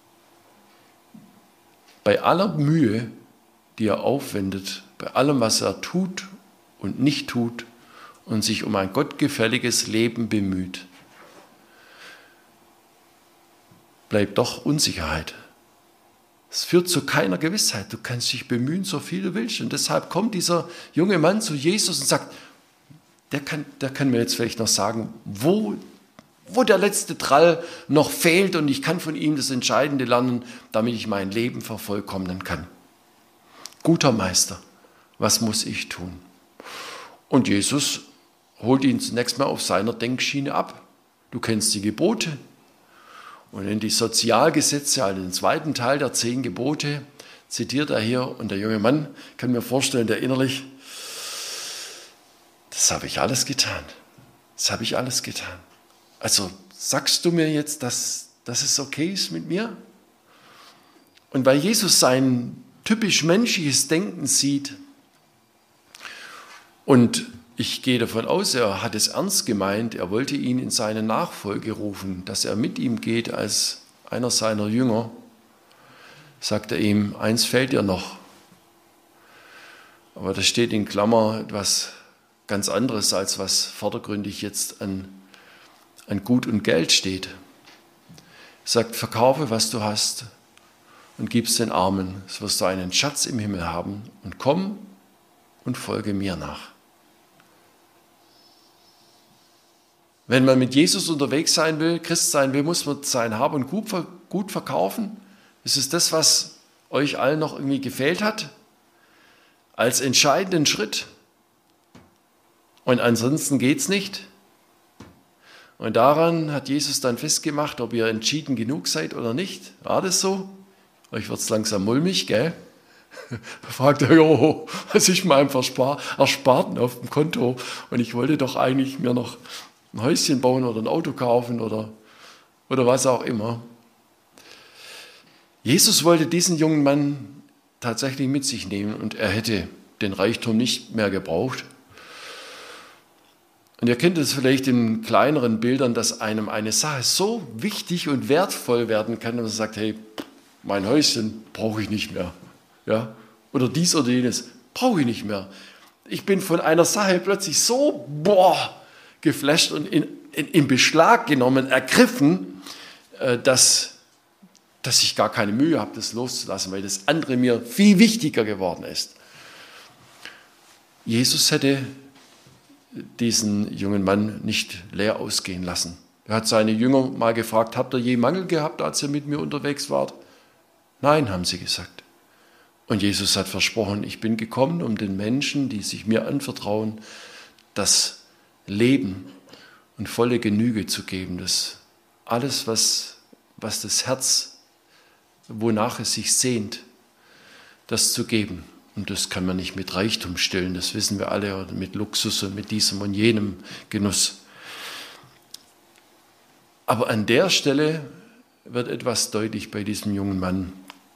Bei aller Mühe, die er aufwendet, bei allem, was er tut und nicht tut und sich um ein gottgefälliges Leben bemüht, bleibt doch Unsicherheit. Es führt zu keiner Gewissheit. Du kannst dich bemühen, so viel du willst. Und deshalb kommt dieser junge Mann zu Jesus und sagt, der kann mir jetzt vielleicht noch sagen, wo der letzte Trall noch fehlt und ich kann von ihm das Entscheidende lernen, damit ich mein Leben vervollkommnen kann. Guter Meister, was muss ich tun? Und Jesus holt ihn zunächst mal auf seiner Denkschiene ab. Du kennst die Gebote. Und in die Sozialgesetze, also den zweiten Teil der 10 Gebote, zitiert er hier. Und der junge Mann kann mir vorstellen, der innerlich, das habe ich alles getan. Das habe ich alles getan. Also sagst du mir jetzt, dass es okay ist mit mir? Und weil Jesus sein typisch menschliches Denken sieht, und ich gehe davon aus, er hat es ernst gemeint, er wollte ihn in seine Nachfolge rufen, dass er mit ihm geht als einer seiner Jünger, sagt er ihm, eins fehlt dir noch. Aber da steht in Klammer etwas ganz anderes, als was vordergründig jetzt an Gut und Geld steht. Er sagt, verkaufe, was du hast und gib's den Armen, so wirst du einen Schatz im Himmel haben und komm und folge mir nach. Wenn man mit Jesus unterwegs sein will, Christ sein will, muss man sein Hab und Gut verkaufen. Ist es das, was euch allen noch irgendwie gefehlt hat? Als entscheidenden Schritt. Und ansonsten geht es nicht. Und daran hat Jesus dann festgemacht, ob ihr entschieden genug seid oder nicht. War das so? Euch wird es langsam mulmig, gell? Da fragt er, oh, was ist meinem Ersparten auf dem Konto? Und ich wollte doch eigentlich mir noch ein Häuschen bauen oder ein Auto kaufen oder was auch immer. Jesus wollte diesen jungen Mann tatsächlich mit sich nehmen und er hätte den Reichtum nicht mehr gebraucht. Und ihr kennt es vielleicht in kleineren Bildern, dass einem eine Sache so wichtig und wertvoll werden kann, dass man sagt, hey, mein Häuschen brauche ich nicht mehr. Ja? Oder dies oder jenes brauche ich nicht mehr. Ich bin von einer Sache plötzlich so geflasht und in Beschlag genommen, ergriffen, dass ich gar keine Mühe habe, das loszulassen, weil das andere mir viel wichtiger geworden ist. Jesus hätte diesen jungen Mann nicht leer ausgehen lassen. Er hat seine Jünger mal gefragt, habt ihr je Mangel gehabt, als ihr mit mir unterwegs wart? Nein, haben sie gesagt. Und Jesus hat versprochen, ich bin gekommen, um den Menschen, die sich mir anvertrauen, das Leben und volle Genüge zu geben. Das alles, was das Herz, wonach es sich sehnt, das zu geben. Und das kann man nicht mit Reichtum stillen, das wissen wir alle, oder mit Luxus und mit diesem und jenem Genuss. Aber an der Stelle wird etwas deutlich bei diesem jungen Mann,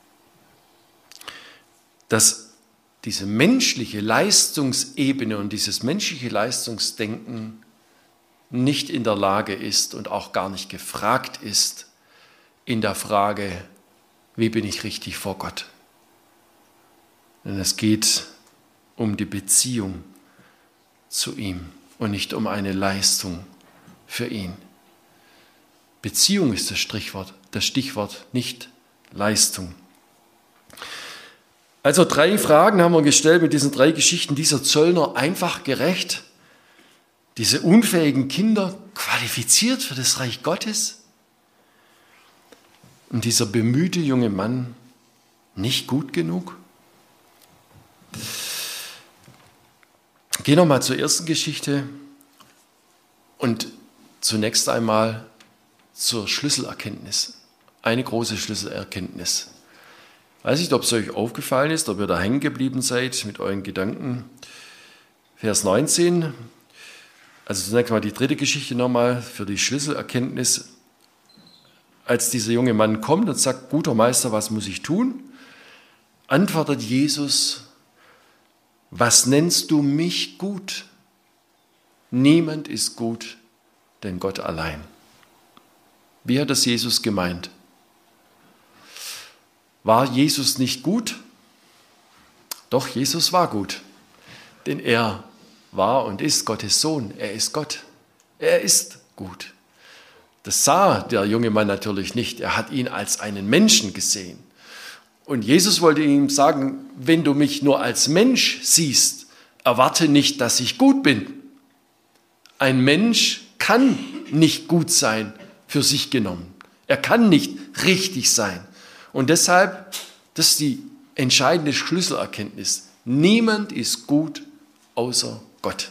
dass diese menschliche Leistungsebene und dieses menschliche Leistungsdenken nicht in der Lage ist und auch gar nicht gefragt ist in der Frage, wie bin ich richtig vor Gott? Denn es geht um die Beziehung zu ihm und nicht um eine Leistung für ihn. Beziehung ist das Stichwort, nicht Leistung. Also 3 Fragen haben wir gestellt mit diesen 3 Geschichten. Dieser Zöllner einfach gerecht, diese unfähigen Kinder qualifiziert für das Reich Gottes und dieser bemühte junge Mann nicht gut genug. Gehen wir mal zur ersten Geschichte und zunächst einmal zur Schlüsselerkenntnis. Eine große Schlüsselerkenntnis. Ich weiß nicht, ob es euch aufgefallen ist, ob ihr da hängen geblieben seid mit euren Gedanken. Vers 19, also zunächst mal die dritte Geschichte nochmal für die Schlüsselerkenntnis. Als dieser junge Mann kommt und sagt, guter Meister, was muss ich tun? Antwortet Jesus, was nennst du mich gut? Niemand ist gut, denn Gott allein. Wie hat das Jesus gemeint? War Jesus nicht gut? Doch, Jesus war gut, denn er war und ist Gottes Sohn. Er ist Gott. Er ist gut. Das sah der junge Mann natürlich nicht. Er hat ihn als einen Menschen gesehen. Und Jesus wollte ihm sagen, wenn du mich nur als Mensch siehst, erwarte nicht, dass ich gut bin. Ein Mensch kann nicht gut sein für sich genommen. Er kann nicht richtig sein. Und deshalb, das ist die entscheidende Schlüsselerkenntnis. Niemand ist gut außer Gott.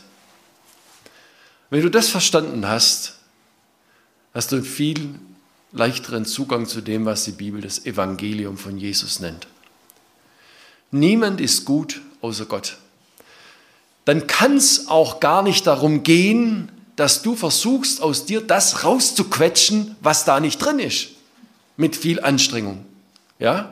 Wenn du das verstanden hast, hast du einen viel leichteren Zugang zu dem, was die Bibel das Evangelium von Jesus nennt. Niemand ist gut außer Gott. Dann kann es auch gar nicht darum gehen, dass du versuchst, aus dir das rauszuquetschen, was da nicht drin ist, mit viel Anstrengung. Ja?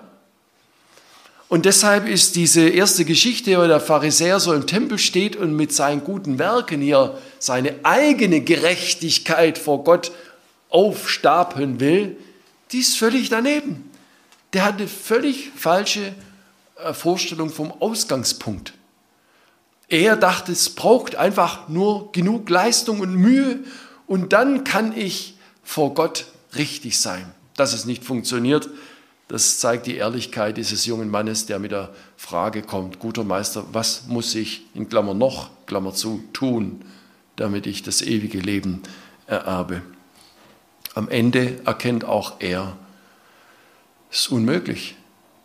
Und deshalb ist diese erste Geschichte, wo der Pharisäer so im Tempel steht und mit seinen guten Werken hier seine eigene Gerechtigkeit vor Gott aufstapeln will, die ist völlig daneben. Der hat eine völlig falsche Vorstellung vom Ausgangspunkt. Er dachte, es braucht einfach nur genug Leistung und Mühe und dann kann ich vor Gott richtig sein. Dass es nicht funktioniert, das zeigt die Ehrlichkeit dieses jungen Mannes, der mit der Frage kommt, guter Meister, was muss ich in Klammer noch, Klammer zu, tun, damit ich das ewige Leben ererbe? Am Ende erkennt auch er, es ist unmöglich.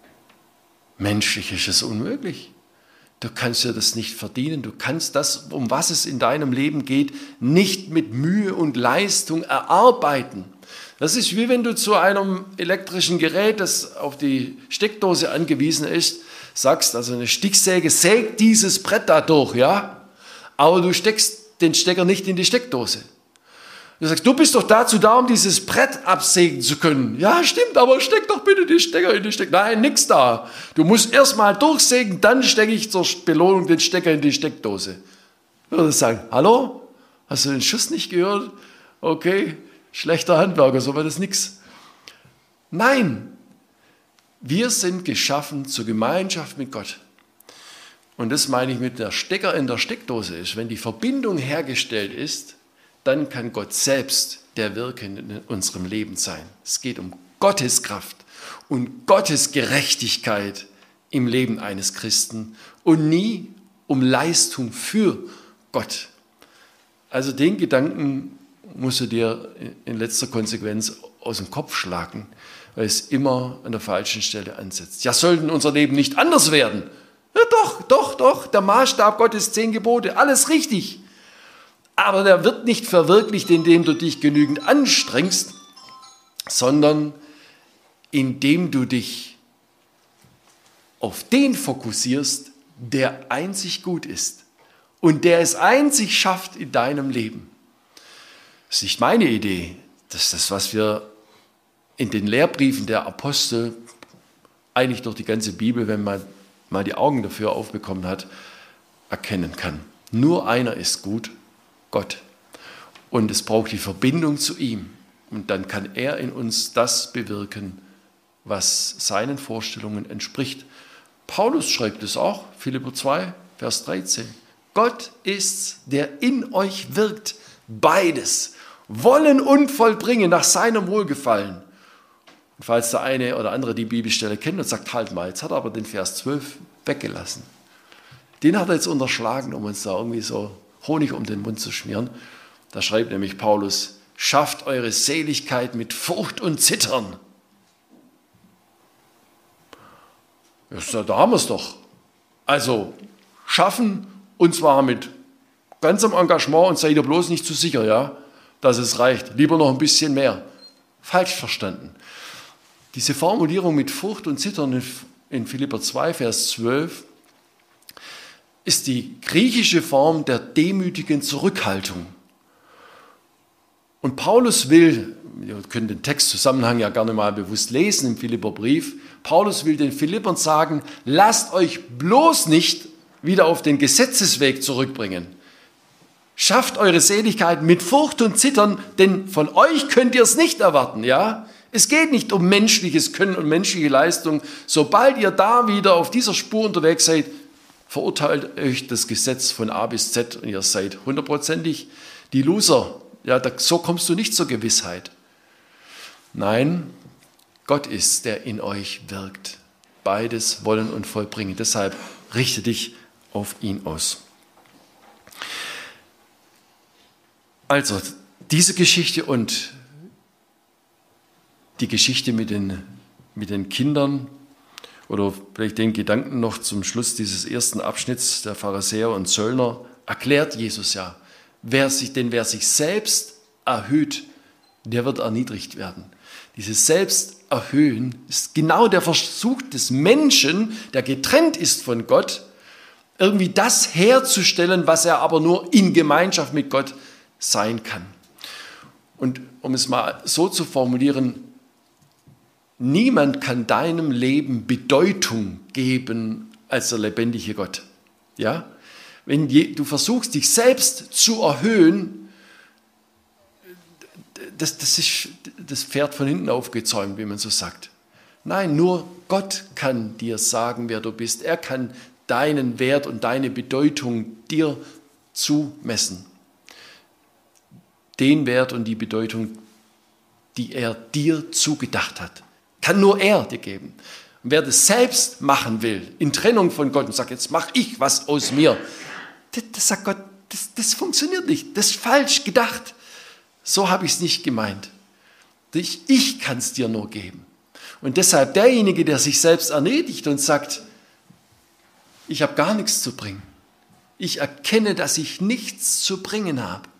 Menschlich ist es unmöglich. Du kannst dir das nicht verdienen. Du kannst das, um was es in deinem Leben geht, nicht mit Mühe und Leistung erarbeiten. Das ist wie wenn du zu einem elektrischen Gerät, das auf die Steckdose angewiesen ist, sagst, also eine Stichsäge sägt dieses Brett da durch, ja? Aber du steckst den Stecker nicht in die Steckdose. Du sagst, du bist doch dazu da, um dieses Brett absägen zu können. Ja, stimmt, aber steck doch bitte den Stecker in die Steckdose. Nein, nix da. Du musst erst mal durchsägen, dann stecke ich zur Belohnung den Stecker in die Steckdose. Ich würde sagen, hallo? Hast du den Schuss nicht gehört? Okay, schlechter Handwerker, so war das nix. Nein, wir sind geschaffen zur Gemeinschaft mit Gott. Und das meine ich mit der Stecker in der Steckdose ist. Wenn die Verbindung hergestellt ist, dann kann Gott selbst der Wirkende in unserem Leben sein. Es geht um Gottes Kraft und Gottes Gerechtigkeit im Leben eines Christen und nie um Leistung für Gott. Also den Gedanken musst du dir in letzter Konsequenz aus dem Kopf schlagen, weil es immer an der falschen Stelle ansetzt. Ja, soll denn unser Leben nicht anders werden? Ja, doch, der Maßstab Gottes 10 Gebote, alles richtig. Aber der wird nicht verwirklicht, indem du dich genügend anstrengst, sondern indem du dich auf den fokussierst, der einzig gut ist und der es einzig schafft in deinem Leben. Das ist nicht meine Idee, das ist das, was wir in den Lehrbriefen der Apostel, eigentlich durch die ganze Bibel, wenn man mal die Augen dafür aufbekommen hat, erkennen kann. Nur einer ist gut, Gott. Und es braucht die Verbindung zu ihm. Und dann kann er in uns das bewirken, was seinen Vorstellungen entspricht. Paulus schreibt es auch, Philipper 2, Vers 13. Gott ist's, der in euch wirkt, beides, wollen und vollbringen nach seinem Wohlgefallen. Und falls der eine oder andere die Bibelstelle kennt und sagt, halt mal, jetzt hat er aber den Vers 12 weggelassen. Den hat er jetzt unterschlagen, um uns da irgendwie so Honig um den Mund zu schmieren. Da schreibt nämlich Paulus, schafft eure Seligkeit mit Furcht und Zittern. Ja, da haben wir es doch. Also schaffen, und zwar mit ganzem Engagement, und seid ihr bloß nicht zu sicher, ja, dass es reicht. Lieber noch ein bisschen mehr. Falsch verstanden. Diese Formulierung mit Furcht und Zittern in Philipper 2, Vers 12 ist die griechische Form der demütigen Zurückhaltung. Und Paulus will, wir können den Textzusammenhang ja gerne mal bewusst lesen im Philipperbrief, Paulus will den Philippern sagen, lasst euch bloß nicht wieder auf den Gesetzesweg zurückbringen. Schafft eure Seligkeit mit Furcht und Zittern, denn von euch könnt ihr es nicht erwarten, ja? Es geht nicht um menschliches Können und menschliche Leistung. Sobald ihr da wieder auf dieser Spur unterwegs seid, verurteilt euch das Gesetz von A bis Z und ihr seid hundertprozentig die Loser. Ja, so kommst du nicht zur Gewissheit. Nein, Gott ist, der in euch wirkt. Beides wollen und vollbringen. Deshalb richte dich auf ihn aus. Also, diese Geschichte und die Geschichte mit den Kindern oder vielleicht den Gedanken noch zum Schluss dieses ersten Abschnitts der Pharisäer und Zöllner erklärt Jesus ja. Wer sich selbst erhöht, der wird erniedrigt werden. Dieses Selbsterhöhen ist genau der Versuch des Menschen, der getrennt ist von Gott, irgendwie das herzustellen, was er aber nur in Gemeinschaft mit Gott sein kann. Und um es mal so zu formulieren, niemand kann deinem Leben Bedeutung geben als der lebendige Gott. Ja? Wenn du versuchst, dich selbst zu erhöhen, das ist das Pferd von hinten aufgezäumt, wie man so sagt. Nein, nur Gott kann dir sagen, wer du bist. Er kann deinen Wert und deine Bedeutung dir zumessen. Den Wert und die Bedeutung, die er dir zugedacht hat, kann nur er dir geben. Und wer das selbst machen will, in Trennung von Gott und sagt, jetzt mache ich was aus mir, das sagt Gott, das funktioniert nicht, das ist falsch gedacht. So habe ich es nicht gemeint. Ich kann es dir nur geben. Und deshalb derjenige, der sich selbst erledigt und sagt, ich habe gar nichts zu bringen. Ich erkenne, dass ich nichts zu bringen habe.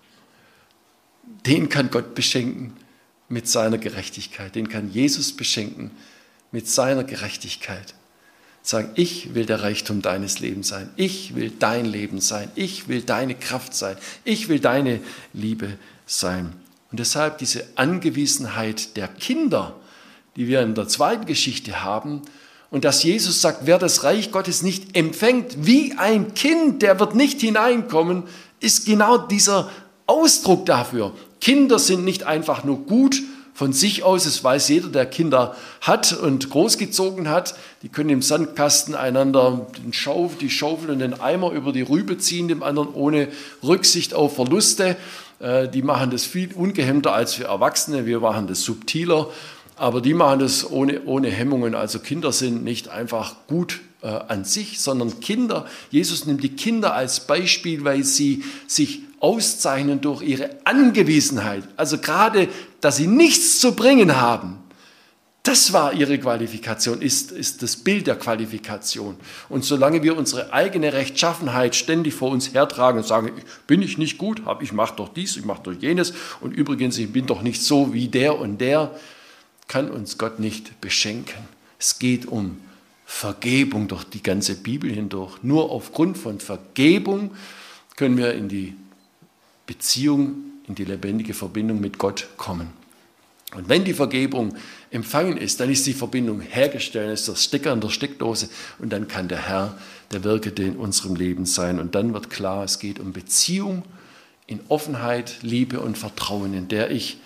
Den kann Gott beschenken mit seiner Gerechtigkeit. Den kann Jesus beschenken mit seiner Gerechtigkeit. Sagen, ich will der Reichtum deines Lebens sein. Ich will dein Leben sein. Ich will deine Kraft sein. Ich will deine Liebe sein. Und deshalb diese Angewiesenheit der Kinder, die wir in der zweiten Geschichte haben, und dass Jesus sagt, wer das Reich Gottes nicht empfängt wie ein Kind, der wird nicht hineinkommen, ist genau dieser Ausdruck dafür. Kinder sind nicht einfach nur gut von sich aus, das weiß jeder, der Kinder hat und großgezogen hat. Die können im Sandkasten einander die Schaufel und den Eimer über die Rübe ziehen, dem anderen ohne Rücksicht auf Verluste. Die machen das viel ungehemmter als wir Erwachsene, wir machen das subtiler, aber die machen das ohne Hemmungen. Also Kinder sind nicht einfach gut an sich, sondern Kinder, Jesus nimmt die Kinder als Beispiel, weil sie sich auszeichnen durch ihre Angewiesenheit. Also gerade, dass sie nichts zu bringen haben, das war ihre Qualifikation, ist das Bild der Qualifikation. Und solange wir unsere eigene Rechtschaffenheit ständig vor uns hertragen und sagen, bin ich nicht gut, ich mache doch dies, ich mache doch jenes und übrigens, ich bin doch nicht so wie der und der, kann uns Gott nicht beschenken. Es geht um Vergebung durch die ganze Bibel hindurch. Nur aufgrund von Vergebung können wir in die Beziehung, in die lebendige Verbindung mit Gott kommen. Und wenn die Vergebung empfangen ist, dann ist die Verbindung hergestellt, ist der Stecker in der Steckdose und dann kann der Herr, der Wirkende in unserem Leben sein. Und dann wird klar, es geht um Beziehung in Offenheit, Liebe und Vertrauen, in der ich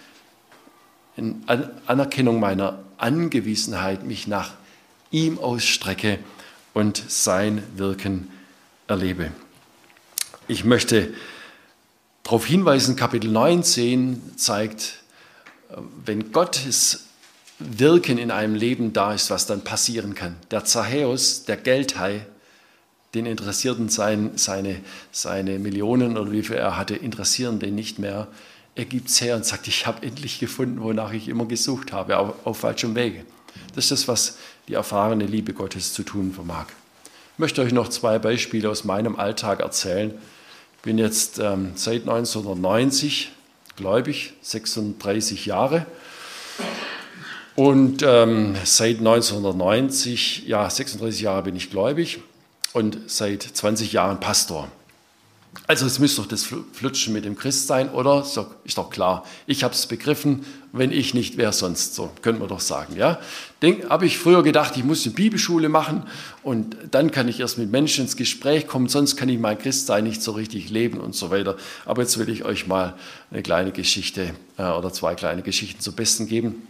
in Anerkennung meiner Angewiesenheit mich nach ihm ausstrecke und sein Wirken erlebe. Ich möchte darauf hinweisen, Kapitel 19 zeigt, wenn Gottes Wirken in einem Leben da ist, was dann passieren kann. Der Zachäus, der Geldhai, den interessierten seine Millionen oder wie viel er hatte, interessieren den nicht mehr. Er gibt es her und sagt, ich habe endlich gefunden, wonach ich immer gesucht habe, auf falschem Wege. Das ist das, was die erfahrene Liebe Gottes zu tun vermag. Ich möchte euch noch 2 Beispiele aus meinem Alltag erzählen. Ich bin jetzt seit 1990 gläubig, 36 Jahre. Und seit 1990, 36 Jahre bin ich gläubig und seit 20 Jahren Pastor. Also es müsste doch das Flutschen mit dem Christ sein, oder? So, ist doch klar. Ich habe es begriffen, wenn ich nicht, wer sonst? So, könnte man doch sagen. Ja? Habe ich früher gedacht, ich muss eine Bibelschule machen und dann kann ich erst mit Menschen ins Gespräch kommen, sonst kann ich mein Christsein nicht so richtig leben und so weiter. Aber jetzt will ich euch mal eine kleine Geschichte oder 2 kleine Geschichten zum Besten geben.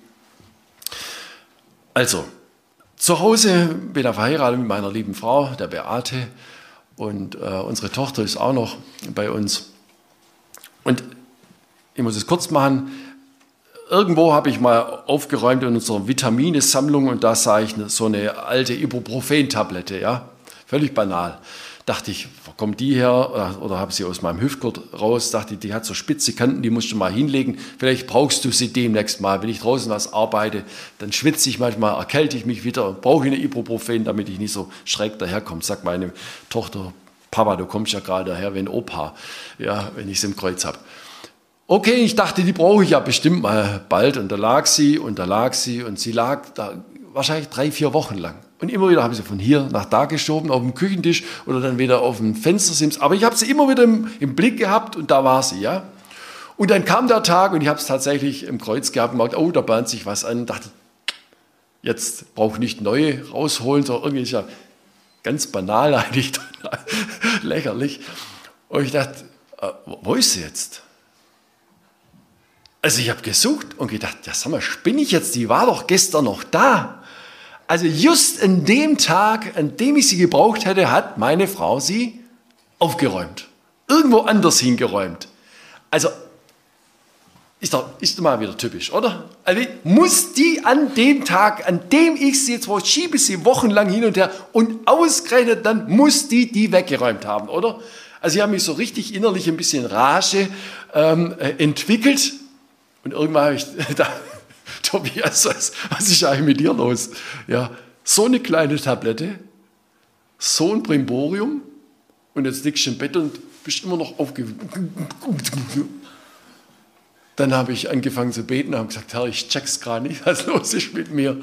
Also, zu Hause bin ich verheiratet mit meiner lieben Frau, der Beate. und unsere Tochter ist auch noch bei uns. Und ich muss es kurz machen, irgendwo habe ich mal aufgeräumt in unserer Vitaminesammlung und da sah ich so eine alte Ibuprofen-Tablette, ja, völlig banal. Dachte ich, wo kommt die her? Oder habe sie aus meinem Hüftgurt raus. Dachte ich, die hat so spitze Kanten, die musst du mal hinlegen. Vielleicht brauchst du sie demnächst mal. Wenn ich draußen was arbeite, dann schwitze ich manchmal, erkälte ich mich wieder, brauche ich eine Ibuprofen, damit ich nicht so schräg daherkomme. Sagt meine Tochter, Papa, du kommst ja gerade daher wie ein Opa, ja, wenn ich es im Kreuz habe. Okay, ich dachte, die brauche ich ja bestimmt mal bald. Und da lag sie und sie lag da wahrscheinlich 3-4 Wochen lang. Und immer wieder habe ich sie von hier nach da geschoben, auf dem Küchentisch oder dann wieder auf dem Fenstersims. Aber ich habe sie immer wieder im Blick gehabt und da war sie, ja. Und dann kam der Tag und ich habe es tatsächlich im Kreuz gehabt und gemerkt, oh, da bahnt sich was an. Und dachte, jetzt brauche ich nicht neue rausholen, sondern irgendwie ist ja ganz banal eigentlich, lächerlich. Und ich dachte, wo ist sie jetzt? Also ich habe gesucht und gedacht, ja sag mal, spinne ich jetzt? Die war doch gestern noch da. Also just an dem Tag, an dem ich sie gebraucht hätte, hat meine Frau sie aufgeräumt. Irgendwo anders hingeräumt. Also ist doch mal wieder typisch, oder? Also muss die an dem Tag, an dem ich sie jetzt wo schiebe sie wochenlang hin und her und ausgerechnet dann muss die weggeräumt haben, oder? Also ich habe mich so richtig innerlich ein bisschen Rage entwickelt. Und irgendwann habe ich da, Tobias, was ist eigentlich mit dir los? Ja, so eine kleine Tablette, so ein Brimborium und jetzt liegst du im Bett und bist immer noch aufgewacht. Dann habe ich angefangen zu beten und habe gesagt, Herr, ich check's gerade nicht, was los ist mit mir.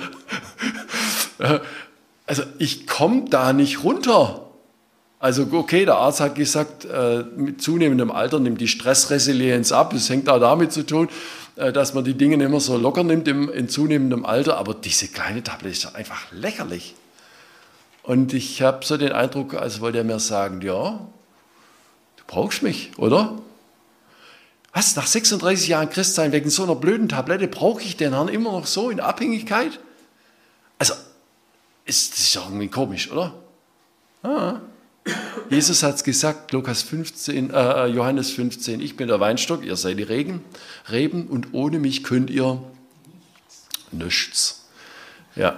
Also ich komme da nicht runter. Also okay, der Arzt hat gesagt, mit zunehmendem Alter nimmt die Stressresilienz ab. Das hängt auch damit zu tun, dass man die Dinge immer so locker nimmt in zunehmendem Alter. Aber diese kleine Tablette ist einfach lächerlich. Und ich habe so den Eindruck, als wollte er mir sagen, ja, du brauchst mich, oder? Was, nach 36 Jahren Christsein wegen so einer blöden Tablette brauche ich den Herrn immer noch so in Abhängigkeit? Also, das ist doch irgendwie komisch, oder? Ah. Jesus hat es gesagt, Johannes 15, ich bin der Weinstock, ihr seid die Reben und ohne mich könnt ihr nichts. Ja,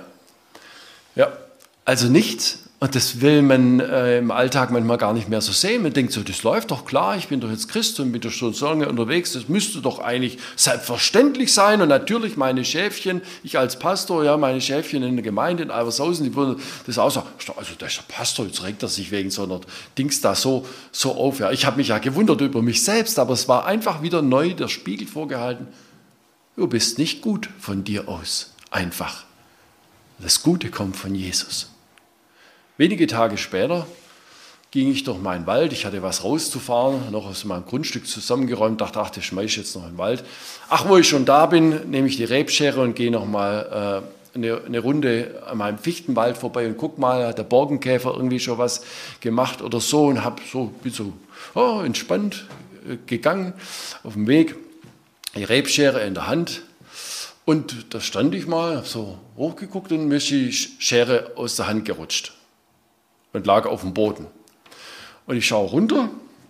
also nichts. Und das will man im Alltag manchmal gar nicht mehr so sehen. Man denkt so, das läuft doch klar, ich bin doch jetzt Christ und bin doch schon so lange unterwegs, das müsste doch eigentlich selbstverständlich sein. Und natürlich meine Schäfchen, ich als Pastor, ja, meine Schäfchen in der Gemeinde in Alvershausen, die würden das auch sagen, also der ist der Pastor, jetzt regt er sich wegen so einer Dings da so auf. Ja. Ich habe mich ja gewundert über mich selbst, aber es war einfach wieder neu der Spiegel vorgehalten. Du bist nicht gut von dir aus, einfach. Das Gute kommt von Jesus. Wenige Tage später ging ich durch meinen Wald. Ich hatte was rauszufahren, noch aus meinem Grundstück zusammengeräumt, dachte, ach, das schmeiß ich jetzt noch in den Wald. Ach, wo ich schon da bin, nehme ich die Rebschere und gehe noch mal eine Runde an meinem Fichtenwald vorbei und guck mal, hat der Borkenkäfer irgendwie schon was gemacht oder so und bin so entspannt gegangen auf dem Weg, die Rebschere in der Hand. Und da stand ich mal, habe so hochgeguckt und mir ist die Schere aus der Hand gerutscht und lag auf dem Boden. Und ich schaue runter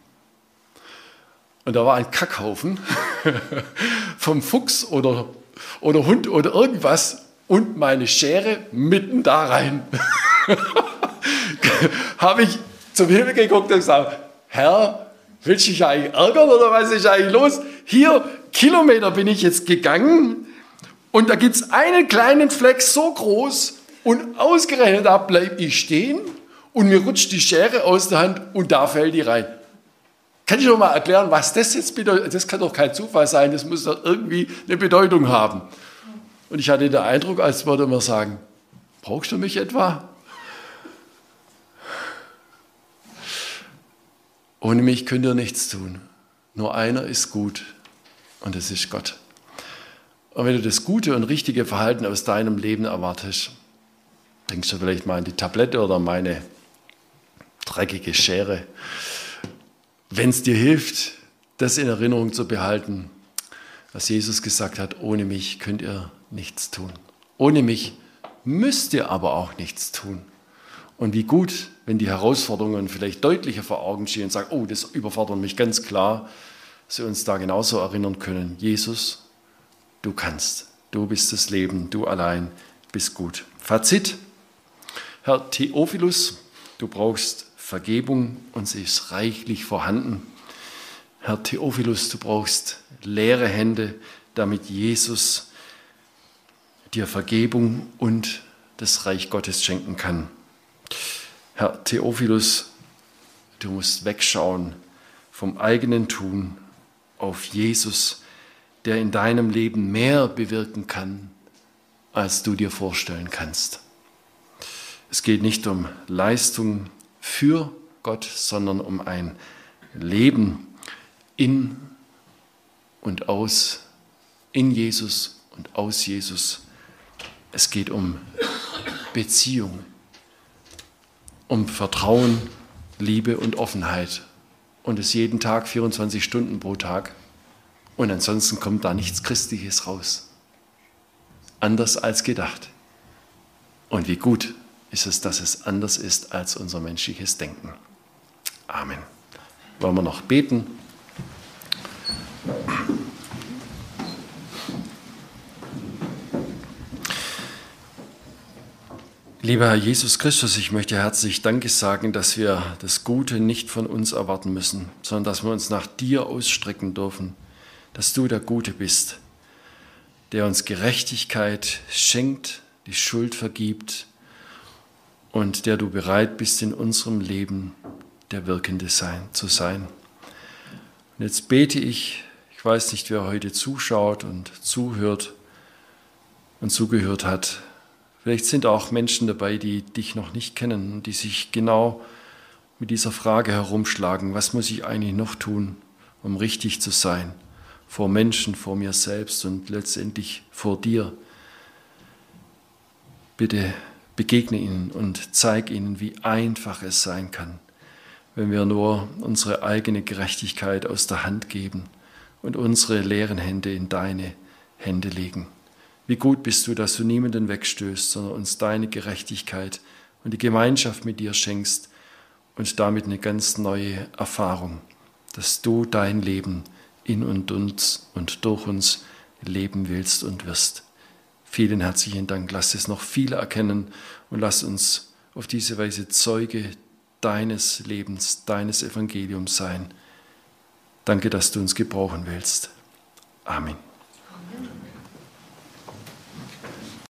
und da war ein Kackhaufen vom Fuchs oder Hund oder irgendwas und meine Schere mitten da rein. Habe ich zum Himmel geguckt und gesagt, Herr, willst du dich eigentlich ärgern oder was ist eigentlich los? Hier, Kilometer bin ich jetzt gegangen und da gibt es einen kleinen Fleck so groß und ausgerechnet da bleibe ich stehen. Und mir rutscht die Schere aus der Hand und da fällt die rein. Kann ich noch mal erklären, was das jetzt bedeutet? Das kann doch kein Zufall sein, das muss doch irgendwie eine Bedeutung haben. Und ich hatte den Eindruck, als würde man sagen, brauchst du mich etwa? Ohne mich könnt ihr nichts tun. Nur einer ist gut und das ist Gott. Und wenn du das gute und richtige Verhalten aus deinem Leben erwartest, denkst du vielleicht mal an die Tablette oder meine dreckige Schere. Wenn es dir hilft, das in Erinnerung zu behalten, was Jesus gesagt hat, ohne mich könnt ihr nichts tun. Ohne mich müsst ihr aber auch nichts tun. Und wie gut, wenn die Herausforderungen vielleicht deutlicher vor Augen stehen und sagen, oh, das überfordert mich ganz klar, dass wir uns da genauso erinnern können. Jesus, du kannst, du bist das Leben, du allein bist gut. Fazit, Herr Theophilus, du brauchst Vergebung und sie ist reichlich vorhanden. Herr Theophilus, du brauchst leere Hände, damit Jesus dir Vergebung und das Reich Gottes schenken kann. Herr Theophilus, du musst wegschauen vom eigenen Tun auf Jesus, der in deinem Leben mehr bewirken kann, als du dir vorstellen kannst. Es geht nicht um Leistung für Gott, sondern um ein Leben in und aus, in Jesus und aus Jesus. Es geht um Beziehung, um Vertrauen, Liebe und Offenheit. Und es jeden Tag, 24 Stunden pro Tag. Und ansonsten kommt da nichts Christliches raus. Anders als gedacht. Und wie gut ist es, dass es anders ist als unser menschliches Denken. Amen. Wollen wir noch beten? Lieber Herr Jesus Christus, ich möchte herzlich Danke sagen, dass wir das Gute nicht von uns erwarten müssen, sondern dass wir uns nach dir ausstrecken dürfen, dass du der Gute bist, der uns Gerechtigkeit schenkt, die Schuld vergibt und der du bereit bist, in unserem Leben der Wirkende zu sein. Und jetzt bete ich weiß nicht, wer heute zuschaut und zuhört und zugehört hat. Vielleicht sind auch Menschen dabei, die dich noch nicht kennen und die sich genau mit dieser Frage herumschlagen, was muss ich eigentlich noch tun, um richtig zu sein, vor Menschen, vor mir selbst und letztendlich vor dir. Bitte begegne ihnen und zeig ihnen, wie einfach es sein kann, wenn wir nur unsere eigene Gerechtigkeit aus der Hand geben und unsere leeren Hände in deine Hände legen. Wie gut bist du, dass du niemanden wegstößt, sondern uns deine Gerechtigkeit und die Gemeinschaft mit dir schenkst und damit eine ganz neue Erfahrung, dass du dein Leben in uns und durch uns leben willst und wirst. Vielen herzlichen Dank. Lass es noch viele erkennen und lass uns auf diese Weise Zeuge deines Lebens, deines Evangeliums sein. Danke, dass du uns gebrauchen willst. Amen.